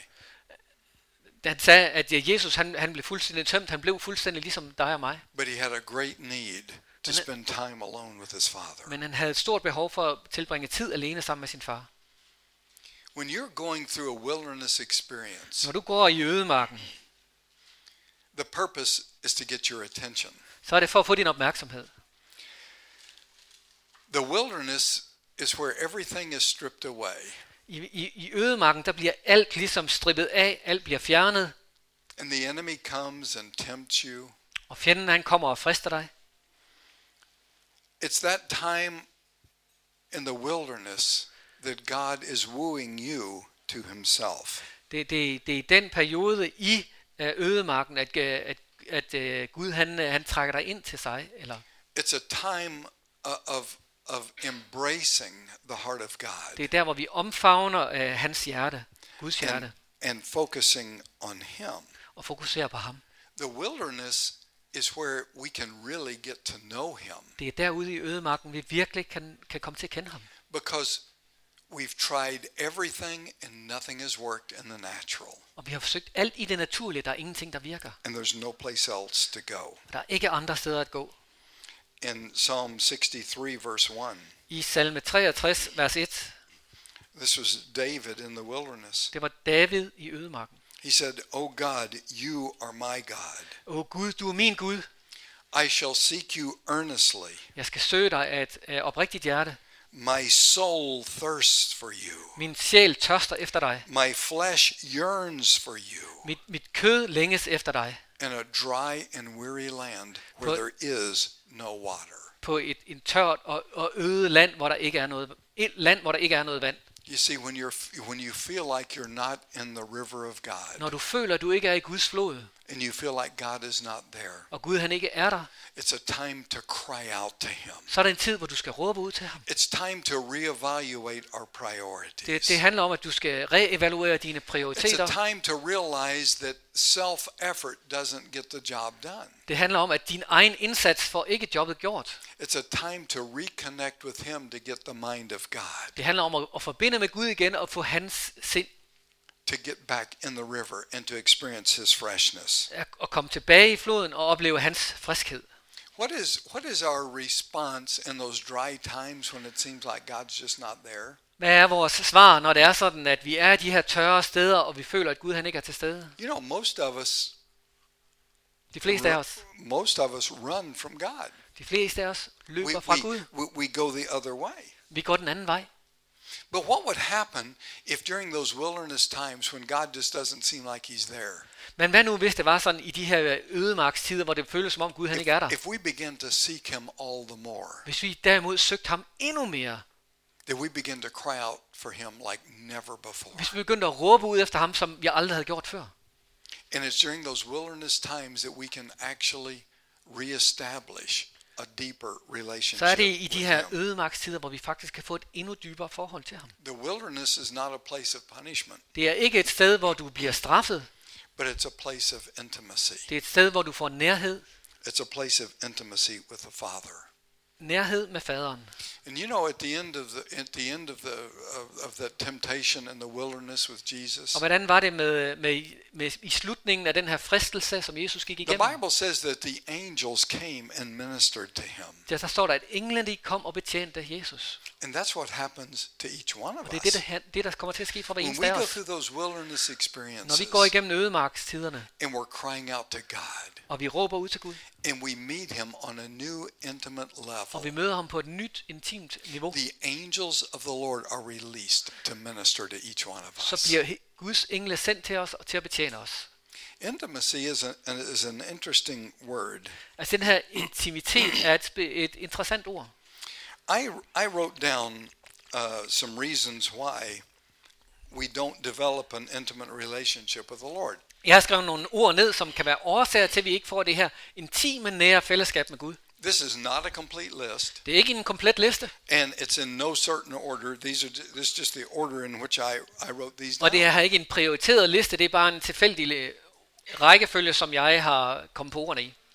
Speaker 2: Da han sagde, at øh, Jesus han, han blev fuldstændig tømt, han blev fuldstændig ligesom dig og mig.
Speaker 1: But he had a great need to
Speaker 2: Men-
Speaker 1: spend time alone with his Father.
Speaker 2: Men han havde et stort behov for at tilbringe tid alene sammen med sin far.
Speaker 1: When you're going through a wilderness experience,
Speaker 2: Når du går i ødemarken,
Speaker 1: the purpose is to get your attention.
Speaker 2: så er det for at få din opmærksomhed.
Speaker 1: The wilderness is where everything is stripped away.
Speaker 2: I, i, i ødemarken, der bliver alt ligesom strippet af, alt bliver fjernet,
Speaker 1: And the enemy comes and tempts you.
Speaker 2: og fjenden han kommer og frister dig.
Speaker 1: It's that time in the wilderness that God is wooing you to himself.
Speaker 2: Det, det, det er i den periode i øh, ødemarken, at, øh, at, at øh, Gud han, øh, han trækker dig ind til sig. Eller
Speaker 1: It's a time uh, of, of embracing the heart of God
Speaker 2: det er der, hvor vi omfavner øh, hans hjerte, Guds
Speaker 1: and,
Speaker 2: hjerte,
Speaker 1: and focusing on him.
Speaker 2: og fokuserer på ham.
Speaker 1: The wilderness is where we can really get to know him
Speaker 2: Det er derude i ødemarken, vi virkelig kan, kan komme til at kende ham.
Speaker 1: because we've tried everything and nothing has worked in the natural.
Speaker 2: Og vi har forsøgt alt i det naturlige, der er ingenting, der virker.
Speaker 1: And there's no place else to go.
Speaker 2: Der er ikke andre steder at gå.
Speaker 1: In Psalm sixty-three, verse one,
Speaker 2: I salme treogtres, vers et,
Speaker 1: this was David in the wilderness.
Speaker 2: det var David i ødemarken.
Speaker 1: He said, "O God, you are my God.
Speaker 2: Åh Gud, du er min Gud.
Speaker 1: I shall seek you earnestly.
Speaker 2: Jeg skal søge dig af et af oprigtigt hjerte.
Speaker 1: My soul thirsts for you.
Speaker 2: Min sjæl tørster efter dig.
Speaker 1: My flesh yearns for you
Speaker 2: Mit, mit kød længes efter dig.
Speaker 1: in a dry and weary land where there is no water."
Speaker 2: På et, en tørt og, og øde land, hvor der ikke er noget, et land, hvor der ikke er noget vand.
Speaker 1: You see, when you're when you feel like you're not in the river of God,
Speaker 2: Når du føler, at du ikke er i Guds flod,
Speaker 1: and you feel like God is not there,
Speaker 2: og Gud han ikke er der,
Speaker 1: it's a time to cry out to him.
Speaker 2: så er det en tid, hvor du skal råbe ud til ham.
Speaker 1: It's time to reevaluate our
Speaker 2: Det,
Speaker 1: priorities.
Speaker 2: det handler om, at du skal reevaluere dine
Speaker 1: It's a
Speaker 2: prioriteter.
Speaker 1: time to realize that self-effort doesn't get the job done.
Speaker 2: Det handler om, at din egen indsats får ikke jobbet gjort.
Speaker 1: It's a time to reconnect with him to get the mind of God,
Speaker 2: Det handler om at, at forbinde med Gud igen og få hans sind
Speaker 1: to get back in the river and to experience his freshness.
Speaker 2: at, at komme tilbage i floden og opleve hans friskhed.
Speaker 1: What is what is our response in those dry times when it seems like God's just not there?
Speaker 2: Hvad er vores svar, når det er sådan, at vi er i de her tørre steder, og vi føler, at Gud han ikke er til stede?
Speaker 1: You know, most of us
Speaker 2: De fleste af os,
Speaker 1: Most of us run from God.
Speaker 2: de fleste af os
Speaker 1: We,
Speaker 2: løber fra
Speaker 1: we,
Speaker 2: Gud.
Speaker 1: we, we go the other way.
Speaker 2: Vi går den anden vej.
Speaker 1: But what would happen if during those wilderness times when God just doesn't seem like he's there,
Speaker 2: Men hvad nu, hvis det var sådan i de her ødemarkstider, hvor det føles som om Gud han ikke er der?
Speaker 1: if, if we begin to seek him all the more,
Speaker 2: Hvis vi derimod søgte ham endnu mere,
Speaker 1: that we begin to cry out for him like never before.
Speaker 2: hvis vi begyndte at råbe ud efter ham, som vi aldrig havde gjort før.
Speaker 1: And it's during those wilderness times that we can actually reestablish a deeper relationship
Speaker 2: Så er det i
Speaker 1: with
Speaker 2: de her
Speaker 1: him.
Speaker 2: ødemarkstider, hvor vi faktisk kan få et endnu dybere forhold til ham.
Speaker 1: The wilderness is not a place of punishment,
Speaker 2: Det er ikke et sted, hvor du bliver straffet.
Speaker 1: but it's a place of intimacy.
Speaker 2: Det er et sted, hvor du får nærhed.
Speaker 1: It's a place of intimacy with the Father.
Speaker 2: Nærhed med faderen.
Speaker 1: And you know, at the end of the at the end of the of, of that temptation in the wilderness with Jesus,
Speaker 2: Og hvordan var det med, med, med i slutningen af den her fristelse, som Jesus gik
Speaker 1: the
Speaker 2: igennem?
Speaker 1: Bible says that the angels came and ministered to him.
Speaker 2: Der, der står der, at englene de kom og betjente Jesus.
Speaker 1: And that's what happens to each one of
Speaker 2: Og det er det,
Speaker 1: us.
Speaker 2: der, det, der kommer til at ske for hver
Speaker 1: When
Speaker 2: eneste
Speaker 1: we
Speaker 2: af
Speaker 1: go
Speaker 2: os.
Speaker 1: through those wilderness
Speaker 2: Når vi
Speaker 1: experiences
Speaker 2: går igennem ødemarkstiderne,
Speaker 1: and we're crying out to God,
Speaker 2: og vi råber ud til Gud,
Speaker 1: and we meet him on a new intimate
Speaker 2: og vi
Speaker 1: level,
Speaker 2: møder ham på et nyt, intimt niveau,
Speaker 1: the angels of the Lord are released to minister to each one of
Speaker 2: så
Speaker 1: us.
Speaker 2: bliver he- Guds engle sendt til os og til at betjene os.
Speaker 1: Intimacy is, a, is an interesting word.
Speaker 2: Altså den her intimitet er et, spe- et interessant ord.
Speaker 1: I, I wrote down uh, some reasons why we don't develop an intimate relationship with the Lord.
Speaker 2: Jeg har skrevet nogle ord ned, som kan være årsager til, at vi ikke får det her intime, nære fællesskab med Gud.
Speaker 1: This is not a complete list,
Speaker 2: Det er ikke en komplet liste,
Speaker 1: and it's in no certain order. These are ju- this is just the order in which I, I wrote these
Speaker 2: og det
Speaker 1: down.
Speaker 2: er ikke en prioriteret liste, det er bare en tilfældig øh, rækkefølge, som jeg har kommet på ordene i.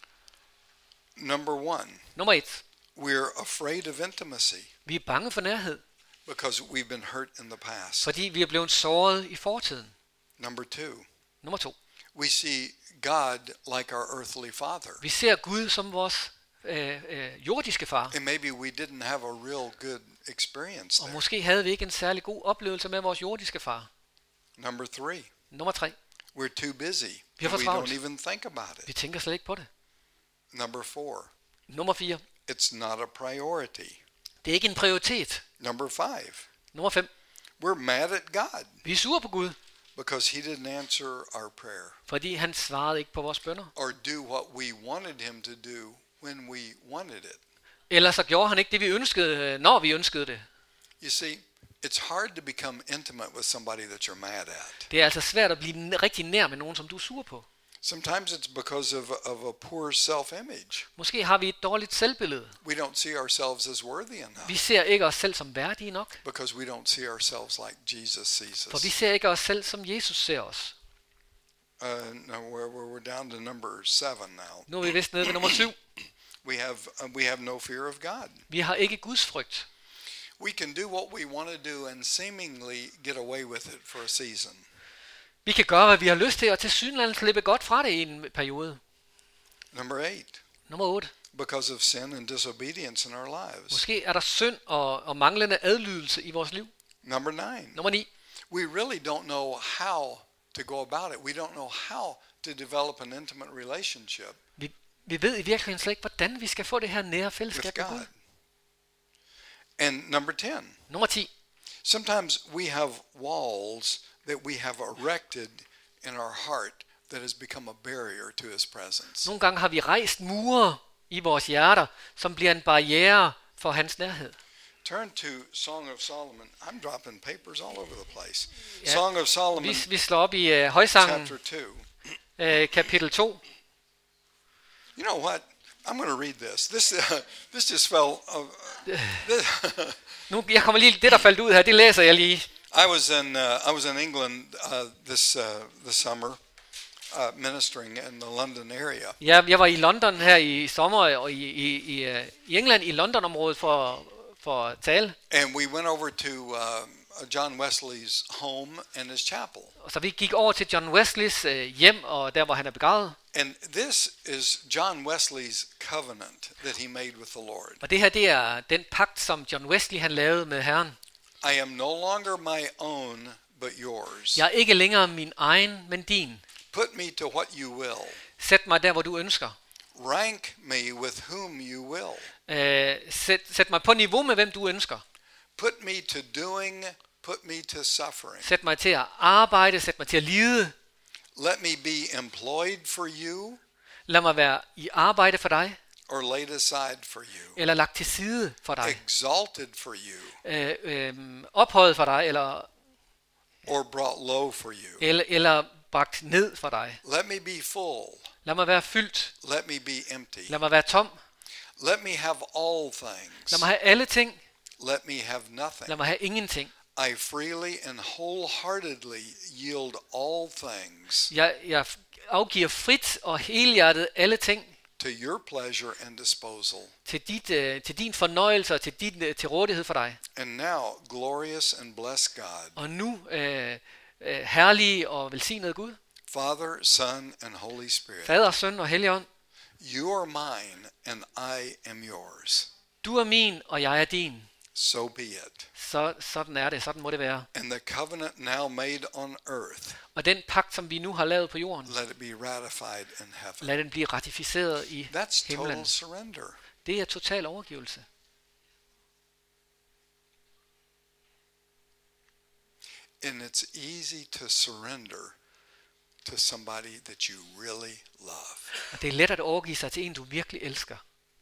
Speaker 1: Number one,
Speaker 2: Nummer et.
Speaker 1: we're afraid of intimacy
Speaker 2: Vi er bange for nærhed,
Speaker 1: because we've been hurt in the past.
Speaker 2: fordi vi er blevet såret i fortiden.
Speaker 1: Number two,
Speaker 2: Nummer to.
Speaker 1: we see God like our earthly father,
Speaker 2: Vi ser Gud som vores øh, øh, jordiske far.
Speaker 1: and maybe we didn't have a real good experience
Speaker 2: Og
Speaker 1: there.
Speaker 2: måske havde vi ikke en særlig god oplevelse med vores jordiske far.
Speaker 1: Number three,
Speaker 2: Nummer tre.
Speaker 1: we're too busy.
Speaker 2: Vi er for
Speaker 1: and We
Speaker 2: travlt.
Speaker 1: don't even think about it.
Speaker 2: Vi tænker slet ikke på det.
Speaker 1: Number four,
Speaker 2: Nummer fire.
Speaker 1: it's not a priority.
Speaker 2: Det er ikke en prioritet.
Speaker 1: Number five,
Speaker 2: Nummer fem.
Speaker 1: we're mad at God
Speaker 2: Vi er sure på Gud,
Speaker 1: because he didn't answer our prayer
Speaker 2: fordi han svarede ikke på vores bønner.
Speaker 1: or do what we wanted him to do when we wanted it.
Speaker 2: Eller så gjorde han ikke det, vi ønskede, øh, når vi ønskede det.
Speaker 1: You see, it's hard to become intimate with somebody that you're mad at.
Speaker 2: Det er altså svært at blive n- rigtig nær med nogen, som du er sur på.
Speaker 1: Sometimes it's because of, of a poor self-image.
Speaker 2: Måske har vi et dårligt selvbillede.
Speaker 1: We don't see ourselves as worthy enough
Speaker 2: Vi ser ikke os selv som værdige nok,
Speaker 1: because we don't see ourselves like Jesus sees
Speaker 2: for vi
Speaker 1: us.
Speaker 2: ser ikke os selv, som Jesus ser os.
Speaker 1: Uh, no, we're, we're we're down to number seven now.
Speaker 2: Nu er vi vist nede ved nummer syv.
Speaker 1: We have uh, we have no fear of God.
Speaker 2: Vi har ikke Guds frygt.
Speaker 1: We can do what we want to do and seemingly get away with it for a season.
Speaker 2: Vi kan gøre, hvad vi har lyst til, og til synligheden slippe godt fra det i en periode.
Speaker 1: Number eight,
Speaker 2: Nummer otte.
Speaker 1: because of sin and disobedience in our lives.
Speaker 2: Måske er der synd og, og manglende adlydelse i vores liv.
Speaker 1: Number nine,
Speaker 2: Nummer ni.
Speaker 1: we really don't know how to go about it. We don't know how to develop an intimate relationship
Speaker 2: Vi, vi ved i virkeligheden slet ikke, hvordan vi skal få det her nære
Speaker 1: with
Speaker 2: fællesskab med Gud.
Speaker 1: God. And number ten,
Speaker 2: Nummer ti.
Speaker 1: sometimes we have walls that we have erected in our heart that has become a barrier to his presence.
Speaker 2: Nogle gange har vi rejst mure i vores hjerter, som bliver en barriere for hans nærhed.
Speaker 1: Turn to Song of Solomon. I'm dropping papers all over the place.
Speaker 2: Ja.
Speaker 1: Song of Solomon,
Speaker 2: Vi, vi slår op i uh, højsangen,
Speaker 1: chapter two.
Speaker 2: uh, kapitel to.
Speaker 1: You know what? I'm going to read this. This uh, this just fell. Uh, this
Speaker 2: Nu, jeg kommer lige, det der faldt ud her, det læser jeg lige.
Speaker 1: I was in uh, I was in England uh, this uh, this summer, uh, ministering in the London area.
Speaker 2: Ja, jeg var i London her i sommer, og i, i, i, uh, i England, i London-området for, for at tale.
Speaker 1: And we went over to uh, John Wesley's home and his chapel.
Speaker 2: Og så vi gik over til John Wesleys uh, hjem, og der hvor han er begravet.
Speaker 1: And this is John Wesley's covenant that he made with the Lord.
Speaker 2: Og det her, det er den pagt, som John Wesley han lavede med Herren.
Speaker 1: I am no longer my own, but yours.
Speaker 2: Jeg er ikke længere min egen, men din.
Speaker 1: Put me to what you will.
Speaker 2: Sæt mig der, hvor du ønsker.
Speaker 1: Rank me with whom you will.
Speaker 2: Øh, sæt, sæt mig på niveau med, hvem du ønsker.
Speaker 1: Put me to doing, put me to suffering.
Speaker 2: Sæt mig til at arbejde, sæt mig til at lide.
Speaker 1: Let me be employed for you
Speaker 2: Lad mig være i arbejde for dig,
Speaker 1: or laid aside for you.
Speaker 2: eller lagt til side for dig.
Speaker 1: Exalted for you
Speaker 2: Øh, øh, ophøjet for dig, eller,
Speaker 1: or brought low for you.
Speaker 2: eller, eller bragt ned for dig.
Speaker 1: Let me be full.
Speaker 2: Lad mig være fyldt.
Speaker 1: Let me be empty.
Speaker 2: Lad mig være tom.
Speaker 1: Let me have all things.
Speaker 2: Lad mig have alle ting.
Speaker 1: Let me have nothing.
Speaker 2: Lad mig have ingenting.
Speaker 1: I freely and wholeheartedly yield all things
Speaker 2: Jeg, jeg afgiver frit og helhjertet alle ting
Speaker 1: to your pleasure and disposal.
Speaker 2: til, dit, øh, til din fornøjelse og til din øh, til rådighed for dig.
Speaker 1: And now, glorious and blessed God,
Speaker 2: Og nu øh, øh, herlige og velsignede Gud,
Speaker 1: Father, Son, and Holy Spirit,
Speaker 2: Fader, Søn og Helligånd,
Speaker 1: you are mine and I am yours.
Speaker 2: du er min, og jeg er din.
Speaker 1: So be it.
Speaker 2: Så, sådan er det, sådan må det være.
Speaker 1: And the covenant now made on earth,
Speaker 2: Og den pagt, som vi nu har lavet på jorden,
Speaker 1: let it be ratified in heaven.
Speaker 2: lad den blive ratificeret i
Speaker 1: That's
Speaker 2: himlen.
Speaker 1: total surrender.
Speaker 2: Det er total overgivelse.
Speaker 1: And it's easy to surrender to somebody that you really love.
Speaker 2: Og det er let at overgive sig til en, du virkelig elsker.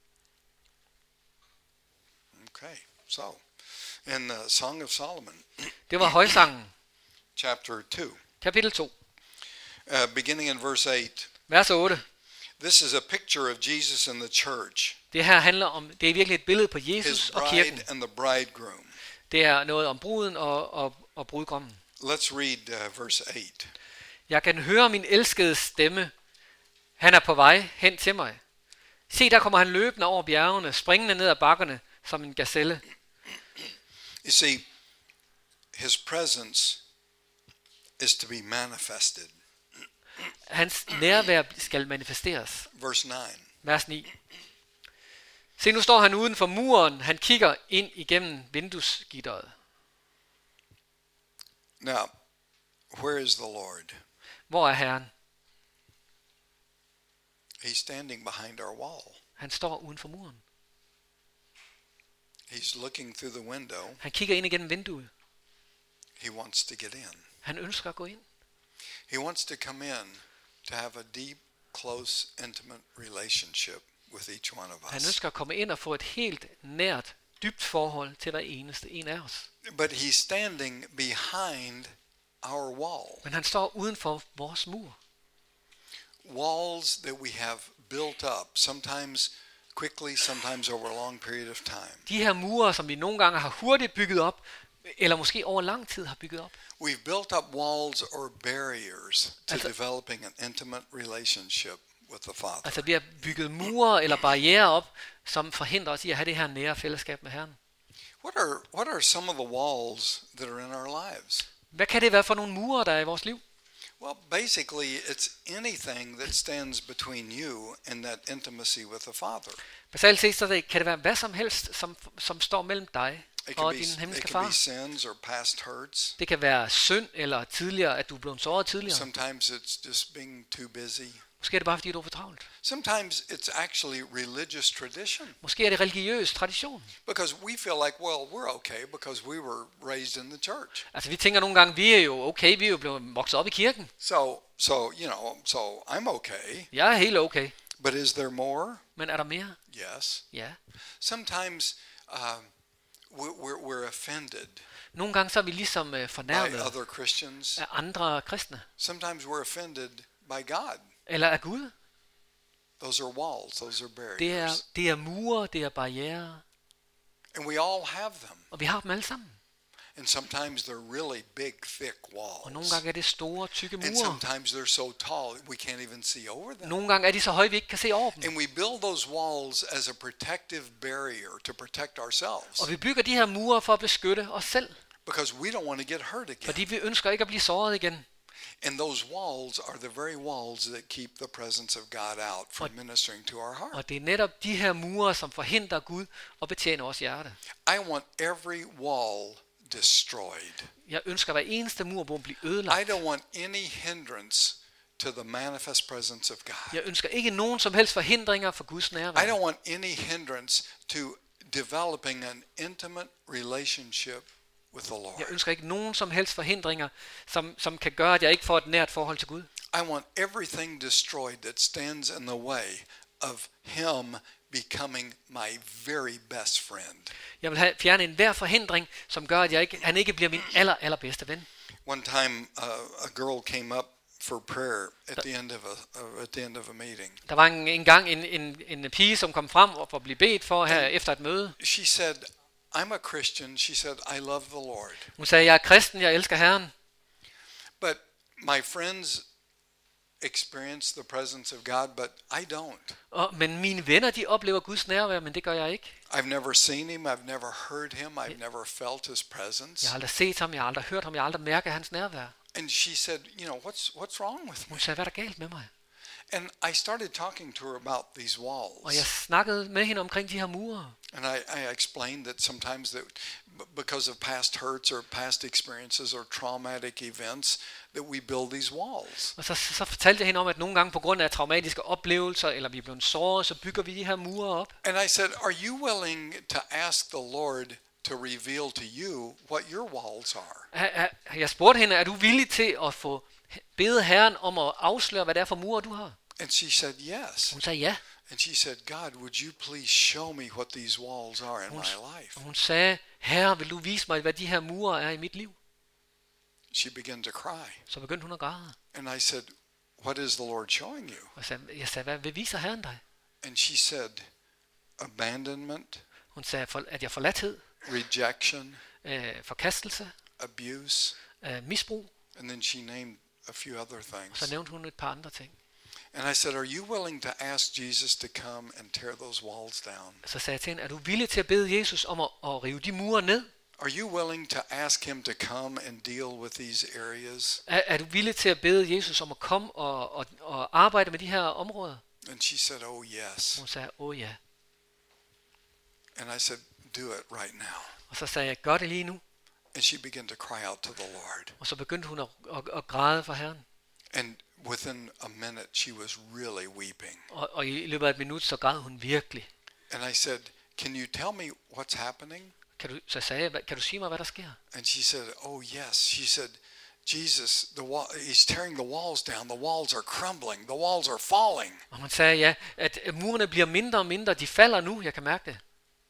Speaker 1: Okay, so in the Song of Solomon,
Speaker 2: Det var højsangen,
Speaker 1: chapter two,
Speaker 2: kapitel to,
Speaker 1: uh, beginning in verse eight.
Speaker 2: vers otte.
Speaker 1: This is a picture of Jesus and the church,
Speaker 2: Det her handler om, det er virkelig et billede på Jesus
Speaker 1: his
Speaker 2: og kirken.
Speaker 1: bride and the bridegroom.
Speaker 2: Det er noget om bruden og, og, og brudgommen.
Speaker 1: Let's read uh, verse eight.
Speaker 2: Jeg kan høre min elskede stemme. Han er på vej hen til mig. Se, der kommer han løbende over bjergene, springende ned ad bakkerne som en gazelle.
Speaker 1: You see, his presence is to be manifested.
Speaker 2: Hans nærvær skal manifesteres.
Speaker 1: Verse nine.
Speaker 2: Vers ni. Se, nu står han uden for muren. Han kigger ind igennem vinduesgitteret.
Speaker 1: Now, where is the Lord?
Speaker 2: Hvor er Herren?
Speaker 1: He's standing behind our wall.
Speaker 2: Han står uden for muren.
Speaker 1: He's looking through the window.
Speaker 2: Han kigger ind igennem vinduet.
Speaker 1: He wants to get in.
Speaker 2: Han ønsker at gå ind.
Speaker 1: He wants to come in to have a deep, close, intimate relationship with each one of
Speaker 2: Han
Speaker 1: us.
Speaker 2: ønsker at komme ind og få et helt nært, dybt forhold til hver eneste en af os.
Speaker 1: But he's standing behind our wall.
Speaker 2: Men han står uden for vores mur.
Speaker 1: Walls that we have built up, sometimes quickly, sometimes over a long period of time.
Speaker 2: De her mure, som vi nogle gange har hurtigt bygget op, eller måske over lang tid har bygget op.
Speaker 1: We've built up walls or barriers to
Speaker 2: Altså-
Speaker 1: developing an intimate relationship with the Father.
Speaker 2: Altså vi har bygget mure eller barrierer op, som forhindrer os i at have det her nære fællesskab med Herren.
Speaker 1: What are what are some of the walls that are in our lives?
Speaker 2: Hvad kan det være for nogle mure, der er i vores liv?
Speaker 1: Well, basically, it's anything that stands between you and that intimacy with the Father.
Speaker 2: Basalt set så det- kan det være hvad som helst, som, som står mellem dig
Speaker 1: It can
Speaker 2: og
Speaker 1: be,
Speaker 2: din
Speaker 1: it
Speaker 2: himmelske
Speaker 1: can be
Speaker 2: far.
Speaker 1: sins or past hurts.
Speaker 2: Det kan være synd eller tidligere, at du er blevet såret tidligere.
Speaker 1: Sometimes it's just being too busy.
Speaker 2: Måske er det bare fordi, du er for travlt.
Speaker 1: Sometimes it's actually religious tradition
Speaker 2: Måske er det religiøs tradition.
Speaker 1: because we feel like, well, we're okay because we were raised in the church.
Speaker 2: Altså vi tænker nogle gange, vi er jo okay, vi er jo blevet vokset op i kirken.
Speaker 1: So, so you know, so I'm okay.
Speaker 2: Jeg er helt okay.
Speaker 1: But is there more?
Speaker 2: Men er der mere?
Speaker 1: Yes.
Speaker 2: Ja.
Speaker 1: Sometimes um, we- we're, we're offended
Speaker 2: Nogle gange så er vi ligesom uh,
Speaker 1: by
Speaker 2: fornærmet
Speaker 1: other Christians.
Speaker 2: af andre kristne.
Speaker 1: Sometimes we're offended by God.
Speaker 2: Eller af Gud.
Speaker 1: Those are walls. Those are
Speaker 2: Det er,
Speaker 1: barriers.
Speaker 2: det er mure, det er barrierer.
Speaker 1: And we all have them.
Speaker 2: Og vi har dem alle sammen.
Speaker 1: And sometimes they're really big, thick
Speaker 2: Og nogle
Speaker 1: walls.
Speaker 2: gange er det store, tykke
Speaker 1: And
Speaker 2: mure.
Speaker 1: sometimes they're so tall we can't even see over them.
Speaker 2: Nogle gange er de så høje, vi ikke kan se over dem.
Speaker 1: And we build those walls as a protective barrier to protect ourselves
Speaker 2: Og vi bygger de her mure for at beskytte os selv.
Speaker 1: because we don't want to get hurt again.
Speaker 2: Fordi vi ønsker ikke at blive såret igen.
Speaker 1: And those walls are the very walls that keep the presence of God out from ministering to our heart.
Speaker 2: Og det er netop de her mure, som forhindrer Gud at betjene vores hjerte.
Speaker 1: I want every wall destroyed.
Speaker 2: Jeg ønsker hver eneste murbom blive
Speaker 1: I
Speaker 2: ødelagt.
Speaker 1: don't want any hindrance to the manifest presence of God.
Speaker 2: Jeg ønsker ikke nogen som helst forhindringer for Guds
Speaker 1: I
Speaker 2: nærvær.
Speaker 1: don't want any hindrance to developing an intimate relationship with the
Speaker 2: Jeg
Speaker 1: Lord.
Speaker 2: ønsker ikke nogen som helst forhindringer, som, som kan gøre, at jeg ikke får et nært forhold til Gud.
Speaker 1: I want everything destroyed that stands in the way of Him becoming my very best friend.
Speaker 2: Jeg vil have fjerne enhver forhindring, som gør, at jeg ikke, han ikke bliver min aller, allerbedste ven.
Speaker 1: One time, uh, a girl came up for prayer at the end of a uh, at the end of a meeting.
Speaker 2: Der var en, en gang en, en, en pige, som kom frem og for at blive bedt for her efter et møde.
Speaker 1: She said, "I'm a Christian." She said, "I love the Lord."
Speaker 2: Hun sagde, jeg er kristen, jeg elsker Herren.
Speaker 1: But my friends experience the presence of God, but I don't.
Speaker 2: Og, men mine venner, de oplever Guds nærvær, men det gør jeg ikke.
Speaker 1: I've never seen Him. I've never heard Him. I've never felt His presence.
Speaker 2: Jeg har aldrig set ham, jeg har aldrig hørt ham, jeg har aldrig mærket hans nærvær.
Speaker 1: And she said, "You know, what's what's wrong with me?"
Speaker 2: Hun sagde, hvad er der galt med mig?
Speaker 1: And I started talking to her about these
Speaker 2: Og
Speaker 1: walls.
Speaker 2: jeg snakkede med hende omkring de her mure.
Speaker 1: And I, I explained that sometimes that b- because of past hurts or past experiences or traumatic events that we build these walls.
Speaker 2: Og så, så fortalte jeg hende om, at nogle gange på grund af traumatiske oplevelser, eller vi er blevet såret, så bygger vi de her mure op.
Speaker 1: And I said, "Are you willing to ask the Lord to reveal to you what your walls are?"
Speaker 2: Ha- ha- Jeg spurgte hende, er du villig til at få bede Herren om at afsløre, hvad det er for mure, du har?
Speaker 1: And she said, "Yes."
Speaker 2: Hun sagde ja.
Speaker 1: And she said, "God, would you please show me what these walls are in
Speaker 2: Hun,
Speaker 1: my life?"
Speaker 2: og hun sagde, Herre, vil du vise mig, hvad de her mure er i mit liv?
Speaker 1: She began to cry.
Speaker 2: Så begyndte hun at græde.
Speaker 1: And I said, "What is the Lord showing you?"
Speaker 2: Og jeg sagde, jeg sagde, hvad viser Herren dig?
Speaker 1: And she said, "Abandonment,
Speaker 2: Hun sagde, for- at jeg forladthed,
Speaker 1: rejection,
Speaker 2: øh, forkastelse,
Speaker 1: abuse."
Speaker 2: øh, misbrug.
Speaker 1: And then she named a few other
Speaker 2: Og så
Speaker 1: things.
Speaker 2: nævnte hun et par andre ting.
Speaker 1: And I said, "Are you willing to ask Jesus to come and tear those walls down?
Speaker 2: Så sagde jeg til hende, er du villig til at bede Jesus om at, at rive de mure ned?
Speaker 1: Are you willing to ask Him to come and deal with these areas?"
Speaker 2: Er, er du villig til at bede Jesus om at komme og, og, og arbejde med de her områder?
Speaker 1: And she said, "Oh, yes."
Speaker 2: Hun sagde, åh ja.
Speaker 1: And I said, "Do it right now."
Speaker 2: Og så sagde jeg, gør det lige nu.
Speaker 1: And she began to cry out to the Lord.
Speaker 2: Og så begyndte hun at, at, at græde for Herren.
Speaker 1: And within a minute, she was really weeping.
Speaker 2: Og, og i løbet af et minut, så græd hun virkelig.
Speaker 1: And I said, "Can you tell me what's happening?"
Speaker 2: Kan du, så sagde jeg, "Hvad- kan du sige mig, hvad der sker?
Speaker 1: And she said, "Oh, yes." She said, "Jesus, the wall, He's tearing the walls down. The walls are crumbling. The walls are falling."
Speaker 2: Og hun sagde, ja, at murene bliver mindre og mindre. De falder nu, jeg kan mærke det.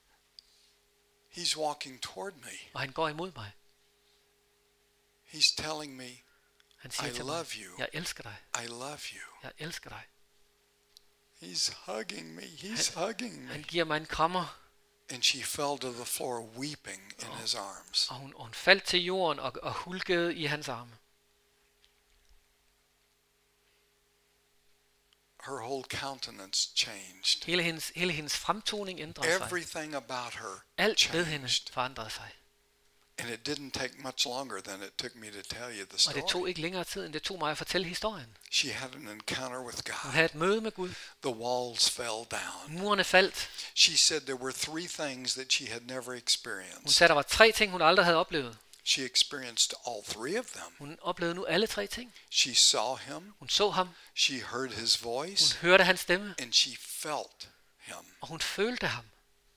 Speaker 1: He's walking toward me.
Speaker 2: Og han går imod mig.
Speaker 1: He's telling me,
Speaker 2: Han siger
Speaker 1: I
Speaker 2: til
Speaker 1: love
Speaker 2: mig,
Speaker 1: you.
Speaker 2: jeg elsker dig.
Speaker 1: "I love you."
Speaker 2: Jeg elsker dig.
Speaker 1: He's hugging me. He's hugging
Speaker 2: Han
Speaker 1: me.
Speaker 2: giver mig en krammer.
Speaker 1: And she fell to the floor weeping in His arms.
Speaker 2: Og hun, og hun faldt til jorden og, og hulkede i hans arme.
Speaker 1: Her whole countenance changed.
Speaker 2: Hele hendes, hele hendes fremtoning ændrede sig.
Speaker 1: Everything about her
Speaker 2: Alt ved hende
Speaker 1: changed.
Speaker 2: forandrede sig.
Speaker 1: And it didn't take much longer than it took me to tell you the
Speaker 2: Og det tog
Speaker 1: story.
Speaker 2: ikke længere tid, end det tog mig at fortælle historien.
Speaker 1: She had an encounter with
Speaker 2: Hun
Speaker 1: God.
Speaker 2: havde et møde med Gud.
Speaker 1: The walls fell down.
Speaker 2: Murene faldt.
Speaker 1: She said there were three things that she had never
Speaker 2: Hun
Speaker 1: experienced.
Speaker 2: sagde, der var tre ting, hun aldrig havde oplevet.
Speaker 1: She experienced all three of them.
Speaker 2: Hun oplevede nu alle tre ting.
Speaker 1: She saw Him,
Speaker 2: Hun så ham.
Speaker 1: she heard His
Speaker 2: Hun
Speaker 1: voice,
Speaker 2: hørte hans stemme.
Speaker 1: and she felt Him.
Speaker 2: Og hun følte ham.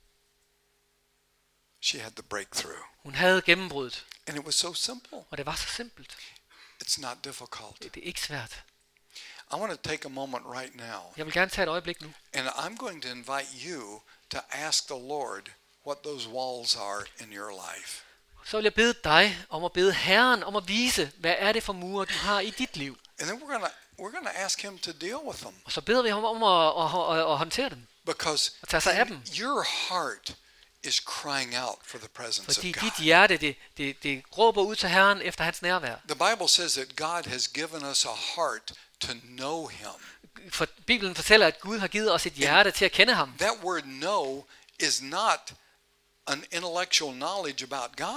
Speaker 1: She had the breakthrough.
Speaker 2: Hun havde gennembruddet.
Speaker 1: And it was so simple.
Speaker 2: Og det var så simpelt.
Speaker 1: It's not difficult.
Speaker 2: Det, det er ikke svært.
Speaker 1: I want to take a moment right now,
Speaker 2: Jeg vil gerne tage et øjeblik nu.
Speaker 1: and I'm going to invite you to ask the Lord what those walls are in your life.
Speaker 2: Så vil jeg bede dig om at bede Herren om at vise, hvad er det for mure, du har i dit liv.
Speaker 1: And then we're going to we're going to ask Him to deal with them,
Speaker 2: Og så beder vi ham om at, at, at, at håndtere dem.
Speaker 1: because
Speaker 2: Og tage sig af dem.
Speaker 1: your heart is crying out for the presence
Speaker 2: Fordi
Speaker 1: of
Speaker 2: dit
Speaker 1: God.
Speaker 2: hjerte, det, det, det råber ud til Herren efter hans nærvær.
Speaker 1: The Bible says that God has given us a heart to know Him.
Speaker 2: For Bibelen fortæller, at Gud har givet os et hjerte til at kende ham.
Speaker 1: That word know is not an intellectual knowledge about God.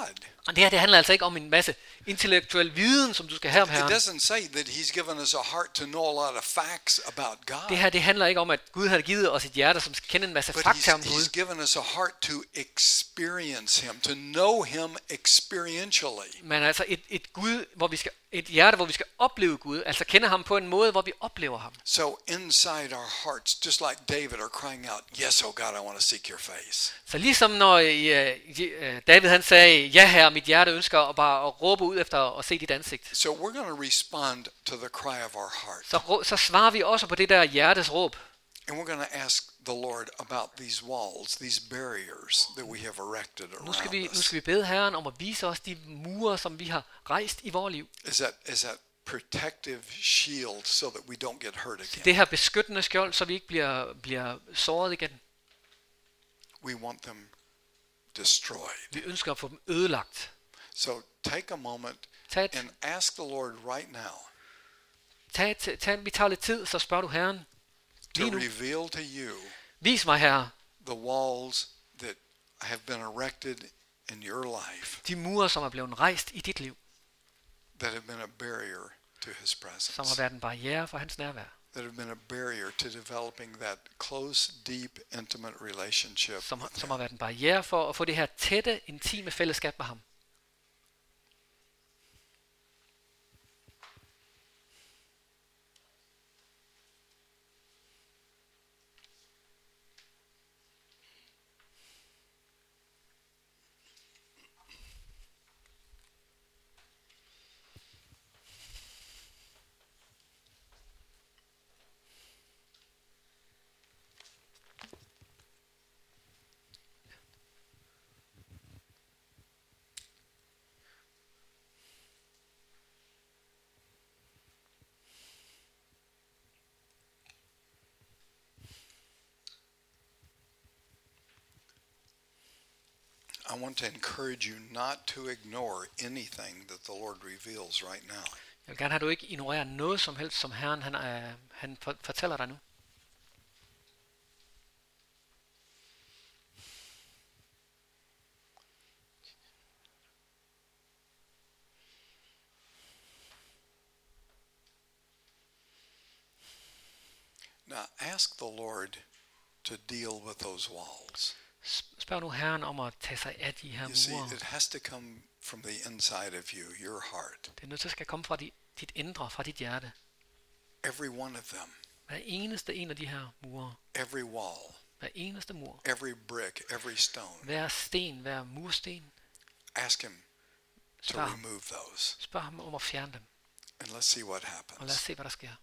Speaker 2: Og det her, det handler altså ikke om en masse intellektuel viden, som du skal have om
Speaker 1: It
Speaker 2: Herren.
Speaker 1: doesn't say that he's given us a heart to know a lot of facts about
Speaker 2: Det
Speaker 1: God.
Speaker 2: her, det handler ikke om, at Gud har givet os et hjerte, som skal kende en masse
Speaker 1: But
Speaker 2: fakta
Speaker 1: he's,
Speaker 2: om
Speaker 1: he's
Speaker 2: Gud.
Speaker 1: given us a heart to experience him, to know him experientially.
Speaker 2: Men altså et, et Gud, hvor vi skal, et hjerte, hvor vi skal opleve Gud, altså kende ham på en måde, hvor vi oplever ham.
Speaker 1: So inside our hearts, just like David are crying out, yes, oh God, I want to seek your face.
Speaker 2: Så ligesom når uh, David han sagde, ja herre, mit hjerte ønsker at bare at råbe ud efter at se dit ansigt.
Speaker 1: So we're going to respond to the cry of our heart.
Speaker 2: Så, rå- så svarer vi også på det der hjertes råb.
Speaker 1: And we're going to ask the Lord about these walls, these barriers that we have erected
Speaker 2: Nu skal, vi,
Speaker 1: around
Speaker 2: nu
Speaker 1: us.
Speaker 2: skal vi bede Herren om at vise os de mure, som vi har rejst i vores liv.
Speaker 1: Is that, is that protective shield so that we don't get hurt again?
Speaker 2: Det her beskyttende skjold, så vi ikke bliver, bliver såret igen.
Speaker 1: We want them destroyed.
Speaker 2: Vi ønsker at få dem ødelagt.
Speaker 1: So take a moment
Speaker 2: Tag et,
Speaker 1: and ask the Lord right now
Speaker 2: tag et, tag, vi tager lidt tid, så spørger du Herren.
Speaker 1: to
Speaker 2: Lige nu.
Speaker 1: reveal to you
Speaker 2: Vis mig, Herre,
Speaker 1: the walls that have been erected in your life
Speaker 2: de mure, som er blevet rejst i dit liv,
Speaker 1: that have been a barrier to his
Speaker 2: som har
Speaker 1: presence,
Speaker 2: været en barriere for hans nærvær.
Speaker 1: that have been a barrier to developing that close, deep, intimate relationship
Speaker 2: Som, har-
Speaker 1: with
Speaker 2: som
Speaker 1: him.
Speaker 2: har været en barriere for at få det her tætte, intime fællesskab med ham.
Speaker 1: I want to encourage you not to ignore anything that the Lord reveals right now.
Speaker 2: Jeg vil gerne have, at du ikke ignorerer noget som helst, som Herren han, øh, han for, fortæller dig nu.
Speaker 1: Now ask the Lord to deal with those walls.
Speaker 2: Sp- Spørg nu Herren om at tage sig af de her
Speaker 1: You see,
Speaker 2: mure.
Speaker 1: it has to come from the inside of you, your heart.
Speaker 2: Det er nødt til at skal komme fra dit, dit indre, fra dit hjerte.
Speaker 1: Every one of them,
Speaker 2: Hver eneste en af de her mure,
Speaker 1: every wall,
Speaker 2: hver eneste mur,
Speaker 1: every brick, every stone.
Speaker 2: hver sten, hver mursten,
Speaker 1: Ask him to
Speaker 2: spørg, ham-
Speaker 1: remove those,
Speaker 2: spørg ham om at fjerne dem,
Speaker 1: and let's see what
Speaker 2: og lad os
Speaker 1: happens.
Speaker 2: se, hvad der sker.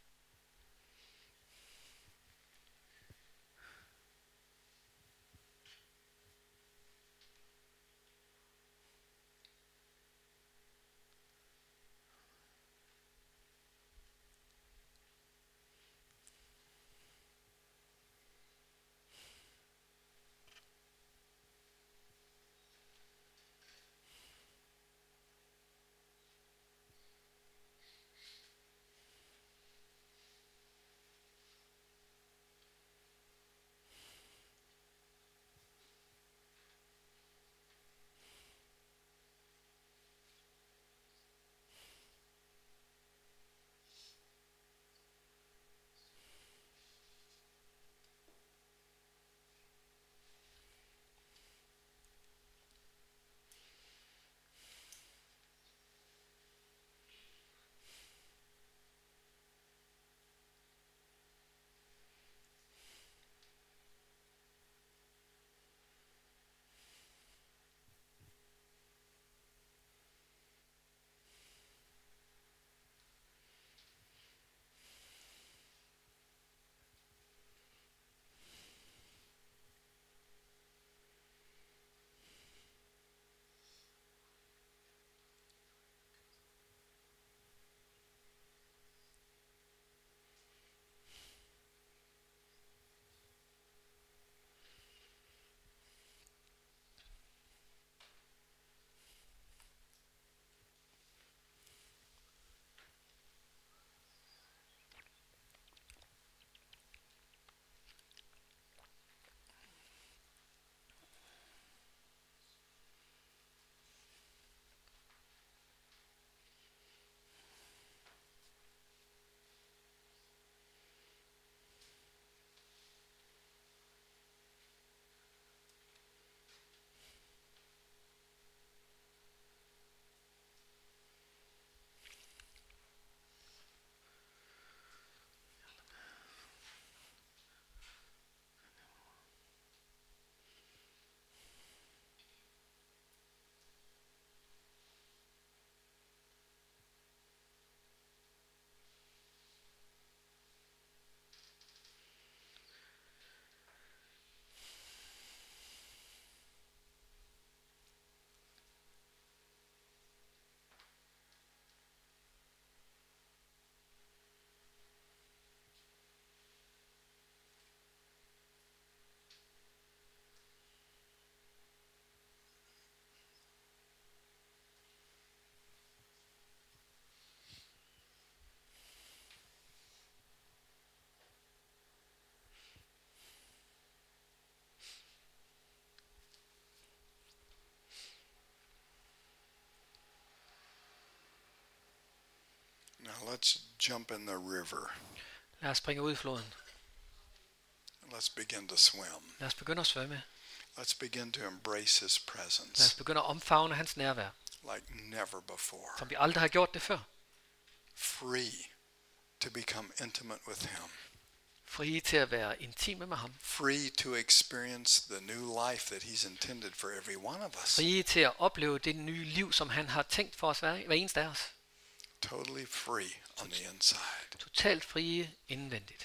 Speaker 1: let's jump in the river.
Speaker 2: Lad os springe ud i floden.
Speaker 1: Let's begin to swim.
Speaker 2: Lad os begynde at svømme.
Speaker 1: Let's begin to embrace his
Speaker 2: Lad os
Speaker 1: presence
Speaker 2: begynde at omfavne hans nærvær,
Speaker 1: like never before.
Speaker 2: som vi aldrig har gjort det før.
Speaker 1: Free to become intimate with him.
Speaker 2: Frie til at være intime med ham.
Speaker 1: Free to experience the new life that he's intended for every one of us.
Speaker 2: Frie til at opleve det nye liv, som han har tænkt for os hver, hver eneste af os.
Speaker 1: Totally free on the inside.
Speaker 2: Totalt frie indvendigt.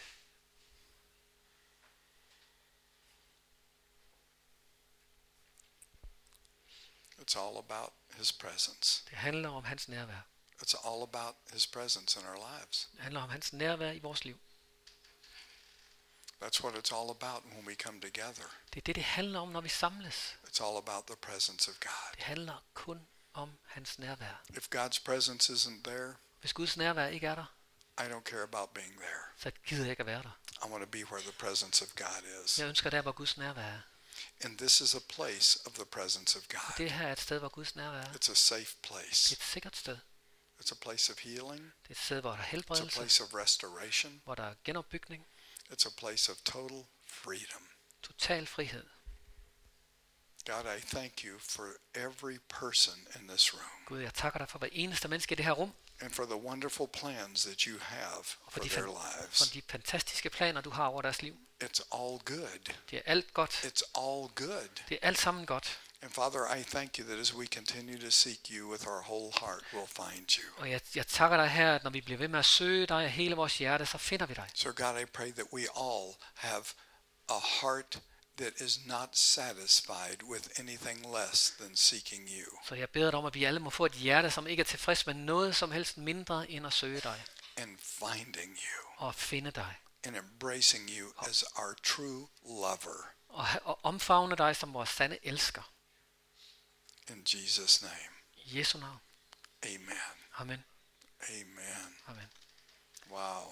Speaker 1: It's all about his presence.
Speaker 2: Det handler om hans nærvær.
Speaker 1: It's all about his presence in our lives.
Speaker 2: Det handler om hans nærvær i vores liv.
Speaker 1: That's what it's all about when we come together.
Speaker 2: Det er det, det handler om, når vi samles.
Speaker 1: It's all about the presence of God.
Speaker 2: Det handler kun om hans nærvær.
Speaker 1: If God's presence isn't there,
Speaker 2: Hvis Guds nærvær ikke er der,
Speaker 1: I don't care about being there.
Speaker 2: så gider jeg ikke at være der.
Speaker 1: I want to be where the presence of God is.
Speaker 2: Jeg ønsker der, hvor Guds nærvær er.
Speaker 1: And this is a place of the presence of God.
Speaker 2: Det her er et sted, hvor Guds nærvær er.
Speaker 1: It's a safe
Speaker 2: Det
Speaker 1: place.
Speaker 2: er et sikkert sted.
Speaker 1: It's a place of healing.
Speaker 2: Det er et sted, hvor der er
Speaker 1: It's a
Speaker 2: helbredelse,
Speaker 1: place of restoration.
Speaker 2: hvor der er genopbygning,
Speaker 1: It's a place of total freedom.
Speaker 2: total frihed.
Speaker 1: God, I thank you for every person in this room
Speaker 2: Gud, jeg takker dig for hver eneste menneske i det her rum,
Speaker 1: and for the wonderful plans that you have
Speaker 2: og
Speaker 1: for
Speaker 2: for de,
Speaker 1: their
Speaker 2: fan-
Speaker 1: lives.
Speaker 2: for de fantastiske planer, du har over deres liv.
Speaker 1: It's all good.
Speaker 2: Det er alt godt.
Speaker 1: It's all good.
Speaker 2: Det er alt sammen godt.
Speaker 1: And Father, I thank you that as we continue to seek you with our whole heart, we'll find you.
Speaker 2: Og jeg, jeg takker dig her, at når vi bliver ved med at søge dig af hele vores hjerte, så finder vi dig.
Speaker 1: So God, I pray that we all have a heart that is not satisfied with anything less than seeking you
Speaker 2: Så jeg beder dig om, at vi alle må få et hjerte, som ikke er tilfreds med noget som helst mindre end at søge dig
Speaker 1: and finding you
Speaker 2: og finde dig.
Speaker 1: and embracing you as our true lover.
Speaker 2: Og, ha- og omfavne dig som vores sande elsker.
Speaker 1: In Jesus' name,
Speaker 2: I Jesu navn.
Speaker 1: amen.
Speaker 2: Amen.
Speaker 1: Amen.
Speaker 2: Amen.
Speaker 1: Wow.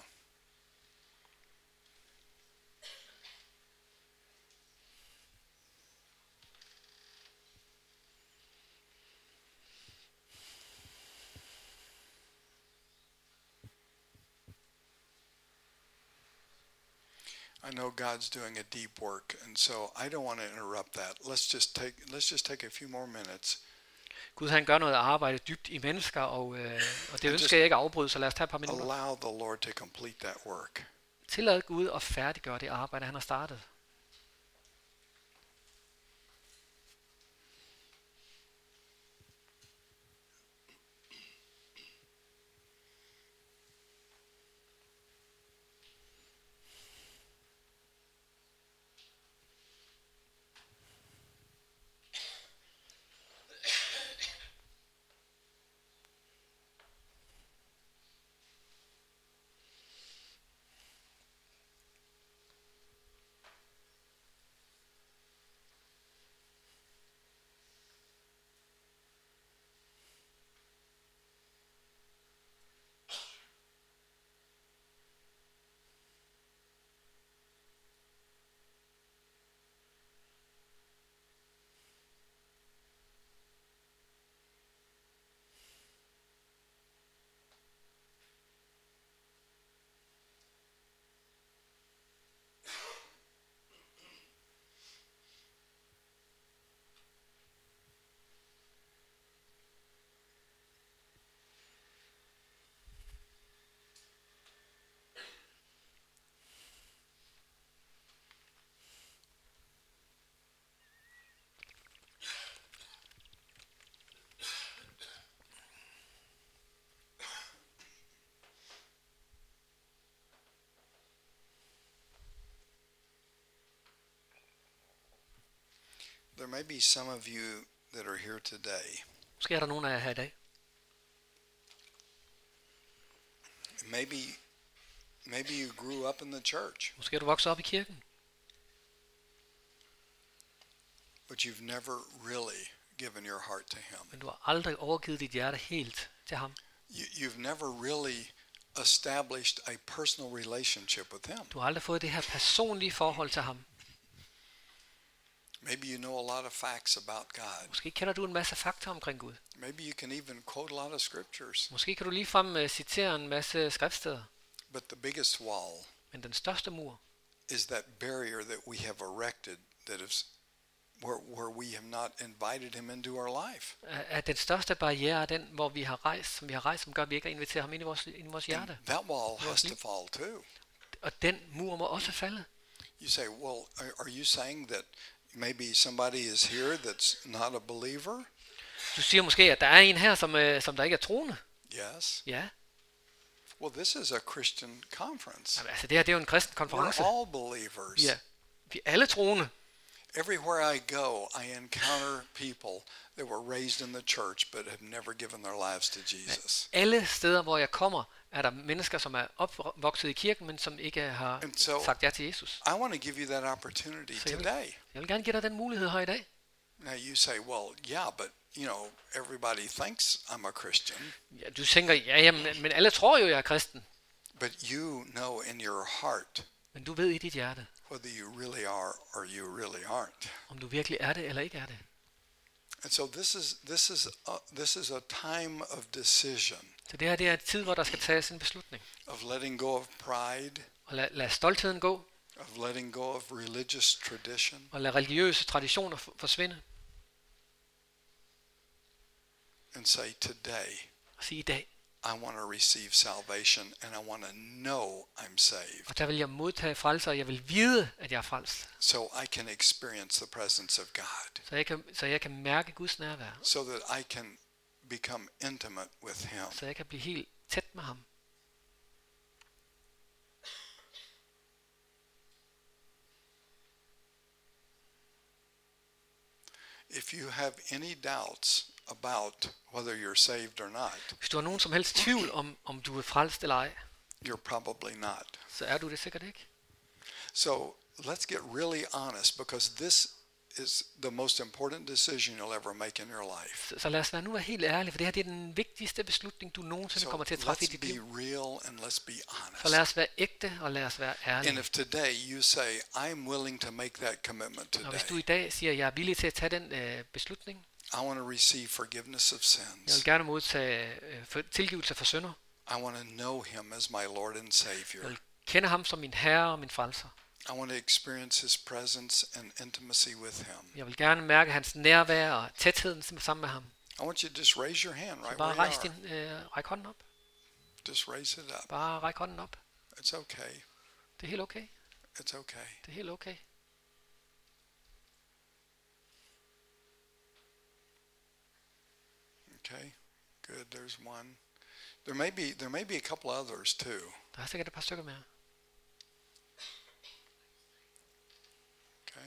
Speaker 1: I know God's doing a deep work, and so I don't want to interrupt that. Let's just take let's just take a few more minutes.
Speaker 2: Gud han gør noget arbejde dybt i mennesker, og, øh, og det ønsker jeg ikke at afbryde, så lad os tage et par minutter.
Speaker 1: Allow the Lord to complete that work.
Speaker 2: Tillad Gud at færdiggøre det arbejde, han har startet.
Speaker 1: There may be some of you that are here today.
Speaker 2: Måske er der nogen af jer her i dag.
Speaker 1: Maybe maybe you grew up in the church,
Speaker 2: Måske er du vokset op i kirken,
Speaker 1: but you've never really given your heart to him.
Speaker 2: men du har aldrig overgivet dit hjerte helt til ham.
Speaker 1: You, you've never really established a personal relationship with him.
Speaker 2: Du har aldrig fået det her personlige forhold til ham.
Speaker 1: Maybe you know a lot of facts about God.
Speaker 2: Måske kender du en masse fakta omkring Gud.
Speaker 1: Maybe you can even quote a lot of scriptures.
Speaker 2: Måske kan du ligefrem uh, citere en masse skriftsteder.
Speaker 1: But the biggest wall
Speaker 2: Men den største mur,
Speaker 1: is that barrier that we have erected that is where, where we have not invited him into our life.
Speaker 2: at den største barriere er den, hvor vi har rejst, som vi har rejst, som gør, at vi ikke har inviteret ham ind i vores, ind i vores hjerte.
Speaker 1: And that wall has to fall too.
Speaker 2: Og den mur må også falde.
Speaker 1: You say, well, are, are you saying that maybe somebody is here that's not a believer?
Speaker 2: Du siger måske, at der er en her, som, øh, som der ikke er troende.
Speaker 1: Yes.
Speaker 2: Ja.
Speaker 1: Well, this is a Christian conference.
Speaker 2: Jamen, altså det her, det er jo en kristen konference.
Speaker 1: We're all believers.
Speaker 2: Ja. Vi er alle troende.
Speaker 1: Everywhere I go, I encounter people that were raised in the church but have never given their lives to Jesus.
Speaker 2: Alle steder, hvor jeg kommer, er der mennesker, som er opvokset i kirken, men som ikke har
Speaker 1: And so,
Speaker 2: sagt ja til Jesus.
Speaker 1: I want to give you that opportunity
Speaker 2: Så jeg vil,
Speaker 1: today.
Speaker 2: jeg vil gerne give dig den mulighed her i dag.
Speaker 1: Now you say, well, yeah, but you know, everybody thinks I'm a Christian.
Speaker 2: Ja, du tænker, ja, ja, men, men alle tror jo, jeg er kristen.
Speaker 1: But you know in your heart
Speaker 2: Men du ved i dit hjerte,
Speaker 1: whether you really are or you really aren't.
Speaker 2: om du virkelig er det eller ikke er det.
Speaker 1: And so this is this is a, this is a time of decision,
Speaker 2: Så det her, det er en tid, hvor der skal tages en beslutning.
Speaker 1: of letting go of pride,
Speaker 2: Og lad, lad stoltheden gå,
Speaker 1: of letting go of religious tradition,
Speaker 2: og lad religiøse traditioner for- forsvinde.
Speaker 1: and say today
Speaker 2: Og sige i dag,
Speaker 1: I want to receive salvation and I want to know I'm saved,
Speaker 2: og der vil jeg modtage frelse, og jeg vil vide, at jeg er frelst.
Speaker 1: so I can experience the presence of God,
Speaker 2: Så jeg kan, så jeg kan mærke Guds nærvær.
Speaker 1: so that I can become intimate with him.
Speaker 2: Så jeg kan blive helt tæt med ham.
Speaker 1: If you have any doubts about whether you're saved or not,
Speaker 2: Hvis du har nogen som helst tvivl om, om du er frelst eller ej,
Speaker 1: you're probably not.
Speaker 2: så er du det sikkert ikke.
Speaker 1: So let's get really honest, because this is the most important decision you'll ever make in your life.
Speaker 2: Så, så lad os være nu være helt ærlige, for det her det er den vigtigste beslutning, du nogensinde
Speaker 1: So
Speaker 2: kommer til at træffe i
Speaker 1: let's
Speaker 2: dit
Speaker 1: be
Speaker 2: liv.
Speaker 1: real and let's be
Speaker 2: Så lad
Speaker 1: honest.
Speaker 2: os være ægte, og lad os være
Speaker 1: And
Speaker 2: ærlige.
Speaker 1: if today you say, I'm willing to make that commitment
Speaker 2: Og hvis du
Speaker 1: today,
Speaker 2: i dag siger, at jeg er villig til at tage den øh, beslutning,
Speaker 1: I want to receive forgiveness of
Speaker 2: jeg
Speaker 1: sins.
Speaker 2: vil gerne modtage øh, for, tilgivelse for synder,
Speaker 1: I want to know him as my Lord and
Speaker 2: jeg
Speaker 1: Savior.
Speaker 2: vil kende ham som min herre og min frelser.
Speaker 1: I want to experience his presence and intimacy with him.
Speaker 2: Jeg vil gerne mærke hans nærvær og tætheden sammen med ham.
Speaker 1: I want you to just raise your hand
Speaker 2: Så
Speaker 1: right
Speaker 2: bare
Speaker 1: where
Speaker 2: rejs
Speaker 1: you
Speaker 2: din,
Speaker 1: are.
Speaker 2: øh, ræk hånden op.
Speaker 1: Just raise it up.
Speaker 2: Bare ræk hånden op.
Speaker 1: It's okay.
Speaker 2: Det er helt okay.
Speaker 1: It's okay.
Speaker 2: Det er helt okay.
Speaker 1: Okay. Good. There's one. There may be there may be a couple others too.
Speaker 2: Der er sikkert et par stykker mere.
Speaker 1: Okay.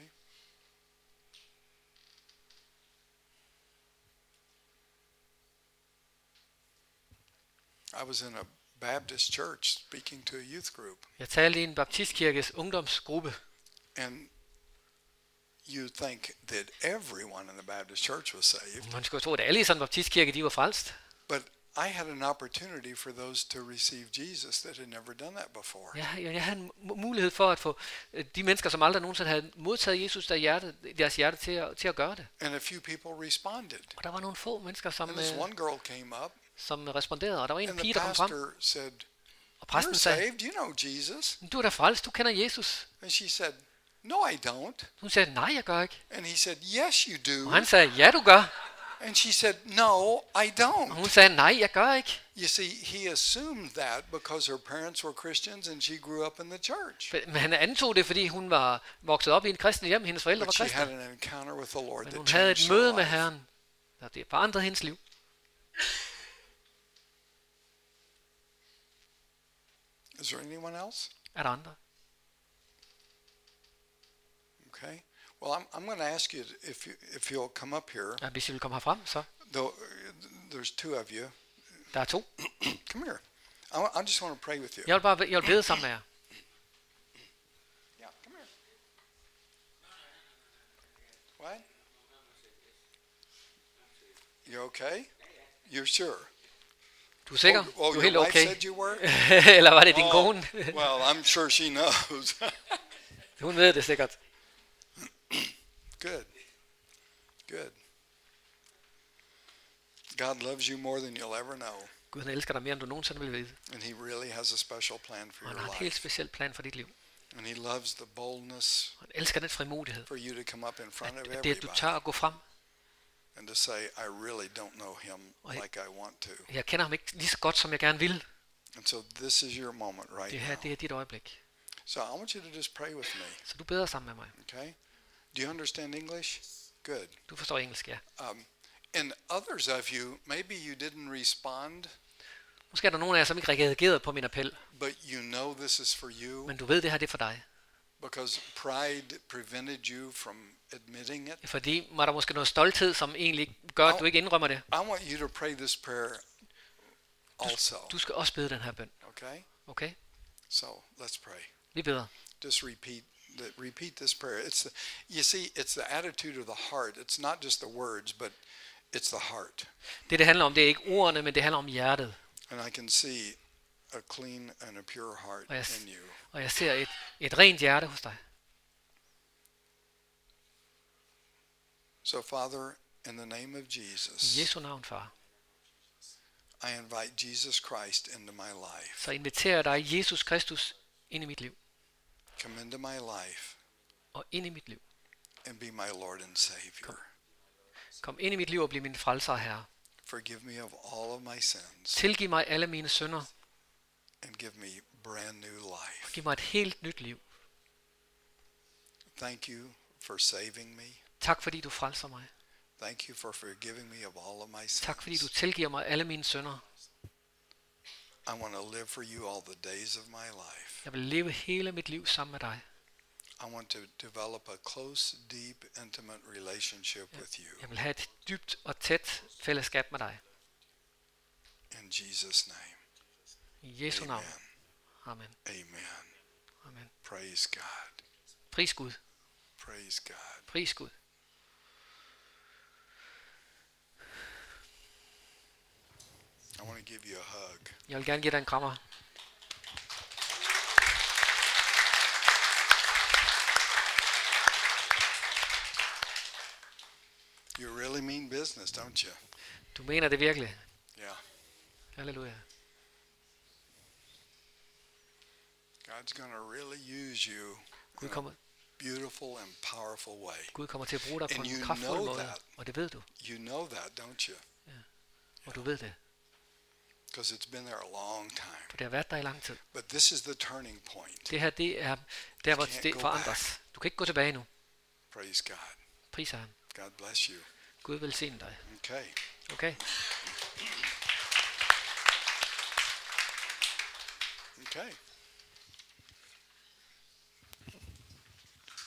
Speaker 1: I was in a Baptist church speaking to a youth group,
Speaker 2: Jeg talte i en baptistkirkes ungdomsgruppe,
Speaker 1: and you think that everyone in the Baptist church was saved,
Speaker 2: man skulle tro, at alle i sådan en baptistkirke, de var frelst.
Speaker 1: but I had an opportunity for those to receive Jesus that had never done that before.
Speaker 2: Jeg, jeg, jeg havde en mu- mulighed for at få øh, de mennesker, som aldrig nogensinde havde modtaget Jesus, der hjerte, deres hjerte til at, til at gøre det.
Speaker 1: And a few people responded.
Speaker 2: Og der var nogle få mennesker, som,
Speaker 1: And this
Speaker 2: øh,
Speaker 1: one girl came up,
Speaker 2: som responderede, og der var en
Speaker 1: and the
Speaker 2: pige, der kom frem,
Speaker 1: pastor said,
Speaker 2: og præsten
Speaker 1: "You're
Speaker 2: sagde,
Speaker 1: saved, you know Jesus."
Speaker 2: du er da frelst, du kender Jesus.
Speaker 1: And she said, "No, I don't."
Speaker 2: Hun sagde, nej, jeg gør ikke.
Speaker 1: And he said, "Yes, you
Speaker 2: Og
Speaker 1: do."
Speaker 2: han sagde, ja, du gør.
Speaker 1: And she said, "No, I
Speaker 2: Og
Speaker 1: don't."
Speaker 2: hun sagde, nej, jeg gør ikke.
Speaker 1: You see, he assumed that because her parents were Christians and she grew up in the church.
Speaker 2: Men han antog det, fordi hun var vokset op i en kristen hjem, hendes forældre var
Speaker 1: But she had
Speaker 2: kristne.
Speaker 1: an encounter with the Lord
Speaker 2: Men
Speaker 1: that
Speaker 2: hun havde
Speaker 1: changed
Speaker 2: et møde
Speaker 1: her
Speaker 2: med
Speaker 1: life.
Speaker 2: Herren, der det forandrede hendes liv.
Speaker 1: Is there anyone else?
Speaker 2: Er der andre?
Speaker 1: Okay. Well, I'm, I'm going to ask you if you if you'll come up here.
Speaker 2: Ja, hvis I vil komme herfrem, så
Speaker 1: Though there's two of you.
Speaker 2: der er to.
Speaker 1: Come here. I, wa- I just want to pray with you.
Speaker 2: Jeg vil bare jeg vil bede sammen med jer.
Speaker 1: Yeah, come here. What? You okay? You're sure?
Speaker 2: Du er sikker?
Speaker 1: Oh,
Speaker 2: Du er
Speaker 1: your
Speaker 2: helt
Speaker 1: wife
Speaker 2: okay?
Speaker 1: said you were?
Speaker 2: Eller var det din
Speaker 1: Oh,
Speaker 2: kone?
Speaker 1: well, I'm sure she knows.
Speaker 2: Hun ved det sikkert.
Speaker 1: Good. Good. God loves you more than you'll ever know.
Speaker 2: Gud han elsker dig mere, end du nogensinde vil vide.
Speaker 1: And he really has a special plan for
Speaker 2: Og han
Speaker 1: your
Speaker 2: har en helt
Speaker 1: life.
Speaker 2: speciel plan for dit liv.
Speaker 1: And he loves the boldness
Speaker 2: Han elsker den frimodighed.
Speaker 1: for you to come up in front of
Speaker 2: At, at det, at du
Speaker 1: everybody
Speaker 2: tør at gå frem.
Speaker 1: and to say, I really don't know him
Speaker 2: Og jeg-
Speaker 1: like I want to.
Speaker 2: Jeg kender ham ikke lige så godt, som jeg gerne vil.
Speaker 1: And so this is your moment right
Speaker 2: Det her,
Speaker 1: now.
Speaker 2: det er dit øjeblik.
Speaker 1: So I want you to just pray with me,
Speaker 2: Så du beder sammen med mig.
Speaker 1: okay? Do you understand English? Good.
Speaker 2: Du forstår engelsk, ja.
Speaker 1: Um, and others of you, maybe you didn't respond,
Speaker 2: Måske er der nogen af jer, som ikke reagerede på min appel.
Speaker 1: but you know this is for you
Speaker 2: Men du ved, det her det er for dig.
Speaker 1: because pride prevented you from admitting it.
Speaker 2: Fordi var der måske noget stolthed, som egentlig gør, at du ikke indrømmer det.
Speaker 1: I want you to pray this prayer also,
Speaker 2: Du skal også bede den her bøn.
Speaker 1: okay?
Speaker 2: Okay?
Speaker 1: So let's pray.
Speaker 2: Vi beder.
Speaker 1: Just repeat the, repeat this prayer. It's the, you see, it's the attitude of the heart. It's not just the words, but it's the heart.
Speaker 2: Det, det handler om, det er ikke ordene, men det handler om hjertet.
Speaker 1: And I can see a clean and a pure heart
Speaker 2: Og jeg, s-
Speaker 1: in you.
Speaker 2: og jeg ser et, et rent hjerte hos dig.
Speaker 1: So, Father, in the name of
Speaker 2: I
Speaker 1: Jesus,
Speaker 2: Jesu navn, far.
Speaker 1: I invite Jesus Christ into my life.
Speaker 2: Så inviterer jeg dig, Jesus Kristus, ind i mit liv.
Speaker 1: Come into my life
Speaker 2: Og ind i mit liv.
Speaker 1: and be my Lord and Savior.
Speaker 2: Kom ind i mit liv og bliv min frelser, Herre.
Speaker 1: Forgive me of all of my sins
Speaker 2: Tilgiv mig alle mine synder.
Speaker 1: and give me brand new life.
Speaker 2: Og giv mig et helt nyt liv.
Speaker 1: Thank you for saving me.
Speaker 2: Tak fordi du frelser mig.
Speaker 1: Thank you for forgiving me of all of my sins.
Speaker 2: Tak fordi du tilgiver mig alle mine synder.
Speaker 1: I want to live for you all the days of my life.
Speaker 2: Jeg vil leve hele mit liv sammen med dig.
Speaker 1: I want to develop a close, deep, intimate relationship with you.
Speaker 2: Jeg vil have et dybt og tæt fællesskab med dig.
Speaker 1: In Jesus' name.
Speaker 2: I Jesu navn.
Speaker 1: Amen.
Speaker 2: Amen.
Speaker 1: Amen.
Speaker 2: Amen.
Speaker 1: Praise God.
Speaker 2: Pris Gud.
Speaker 1: Praise God.
Speaker 2: Pris Gud.
Speaker 1: I want to give you a hug.
Speaker 2: Jeg vil gerne give dig en krammer.
Speaker 1: You really mean business, don't you?
Speaker 2: Du mener det virkelig.
Speaker 1: Yeah.
Speaker 2: Halleluja.
Speaker 1: God's going to really use you
Speaker 2: Gud
Speaker 1: in a
Speaker 2: kommer,
Speaker 1: beautiful and powerful way.
Speaker 2: Gud kommer til at bruge dig på
Speaker 1: And
Speaker 2: en
Speaker 1: you
Speaker 2: kraftfuld
Speaker 1: know
Speaker 2: måde.
Speaker 1: that.
Speaker 2: Og det ved du.
Speaker 1: You know that, don't you?
Speaker 2: Og du ved det.
Speaker 1: Because it's been there a long time.
Speaker 2: For det har været der i lang tid.
Speaker 1: But this is the turning point.
Speaker 2: Det her, det er der, hvor
Speaker 1: can't
Speaker 2: det
Speaker 1: go
Speaker 2: forandres. Du kan ikke gå tilbage nu.
Speaker 1: Praise God.
Speaker 2: Pris ham.
Speaker 1: God bless you.
Speaker 2: Gud velsigne dig.
Speaker 1: Okay.
Speaker 2: Okay?
Speaker 1: Okay.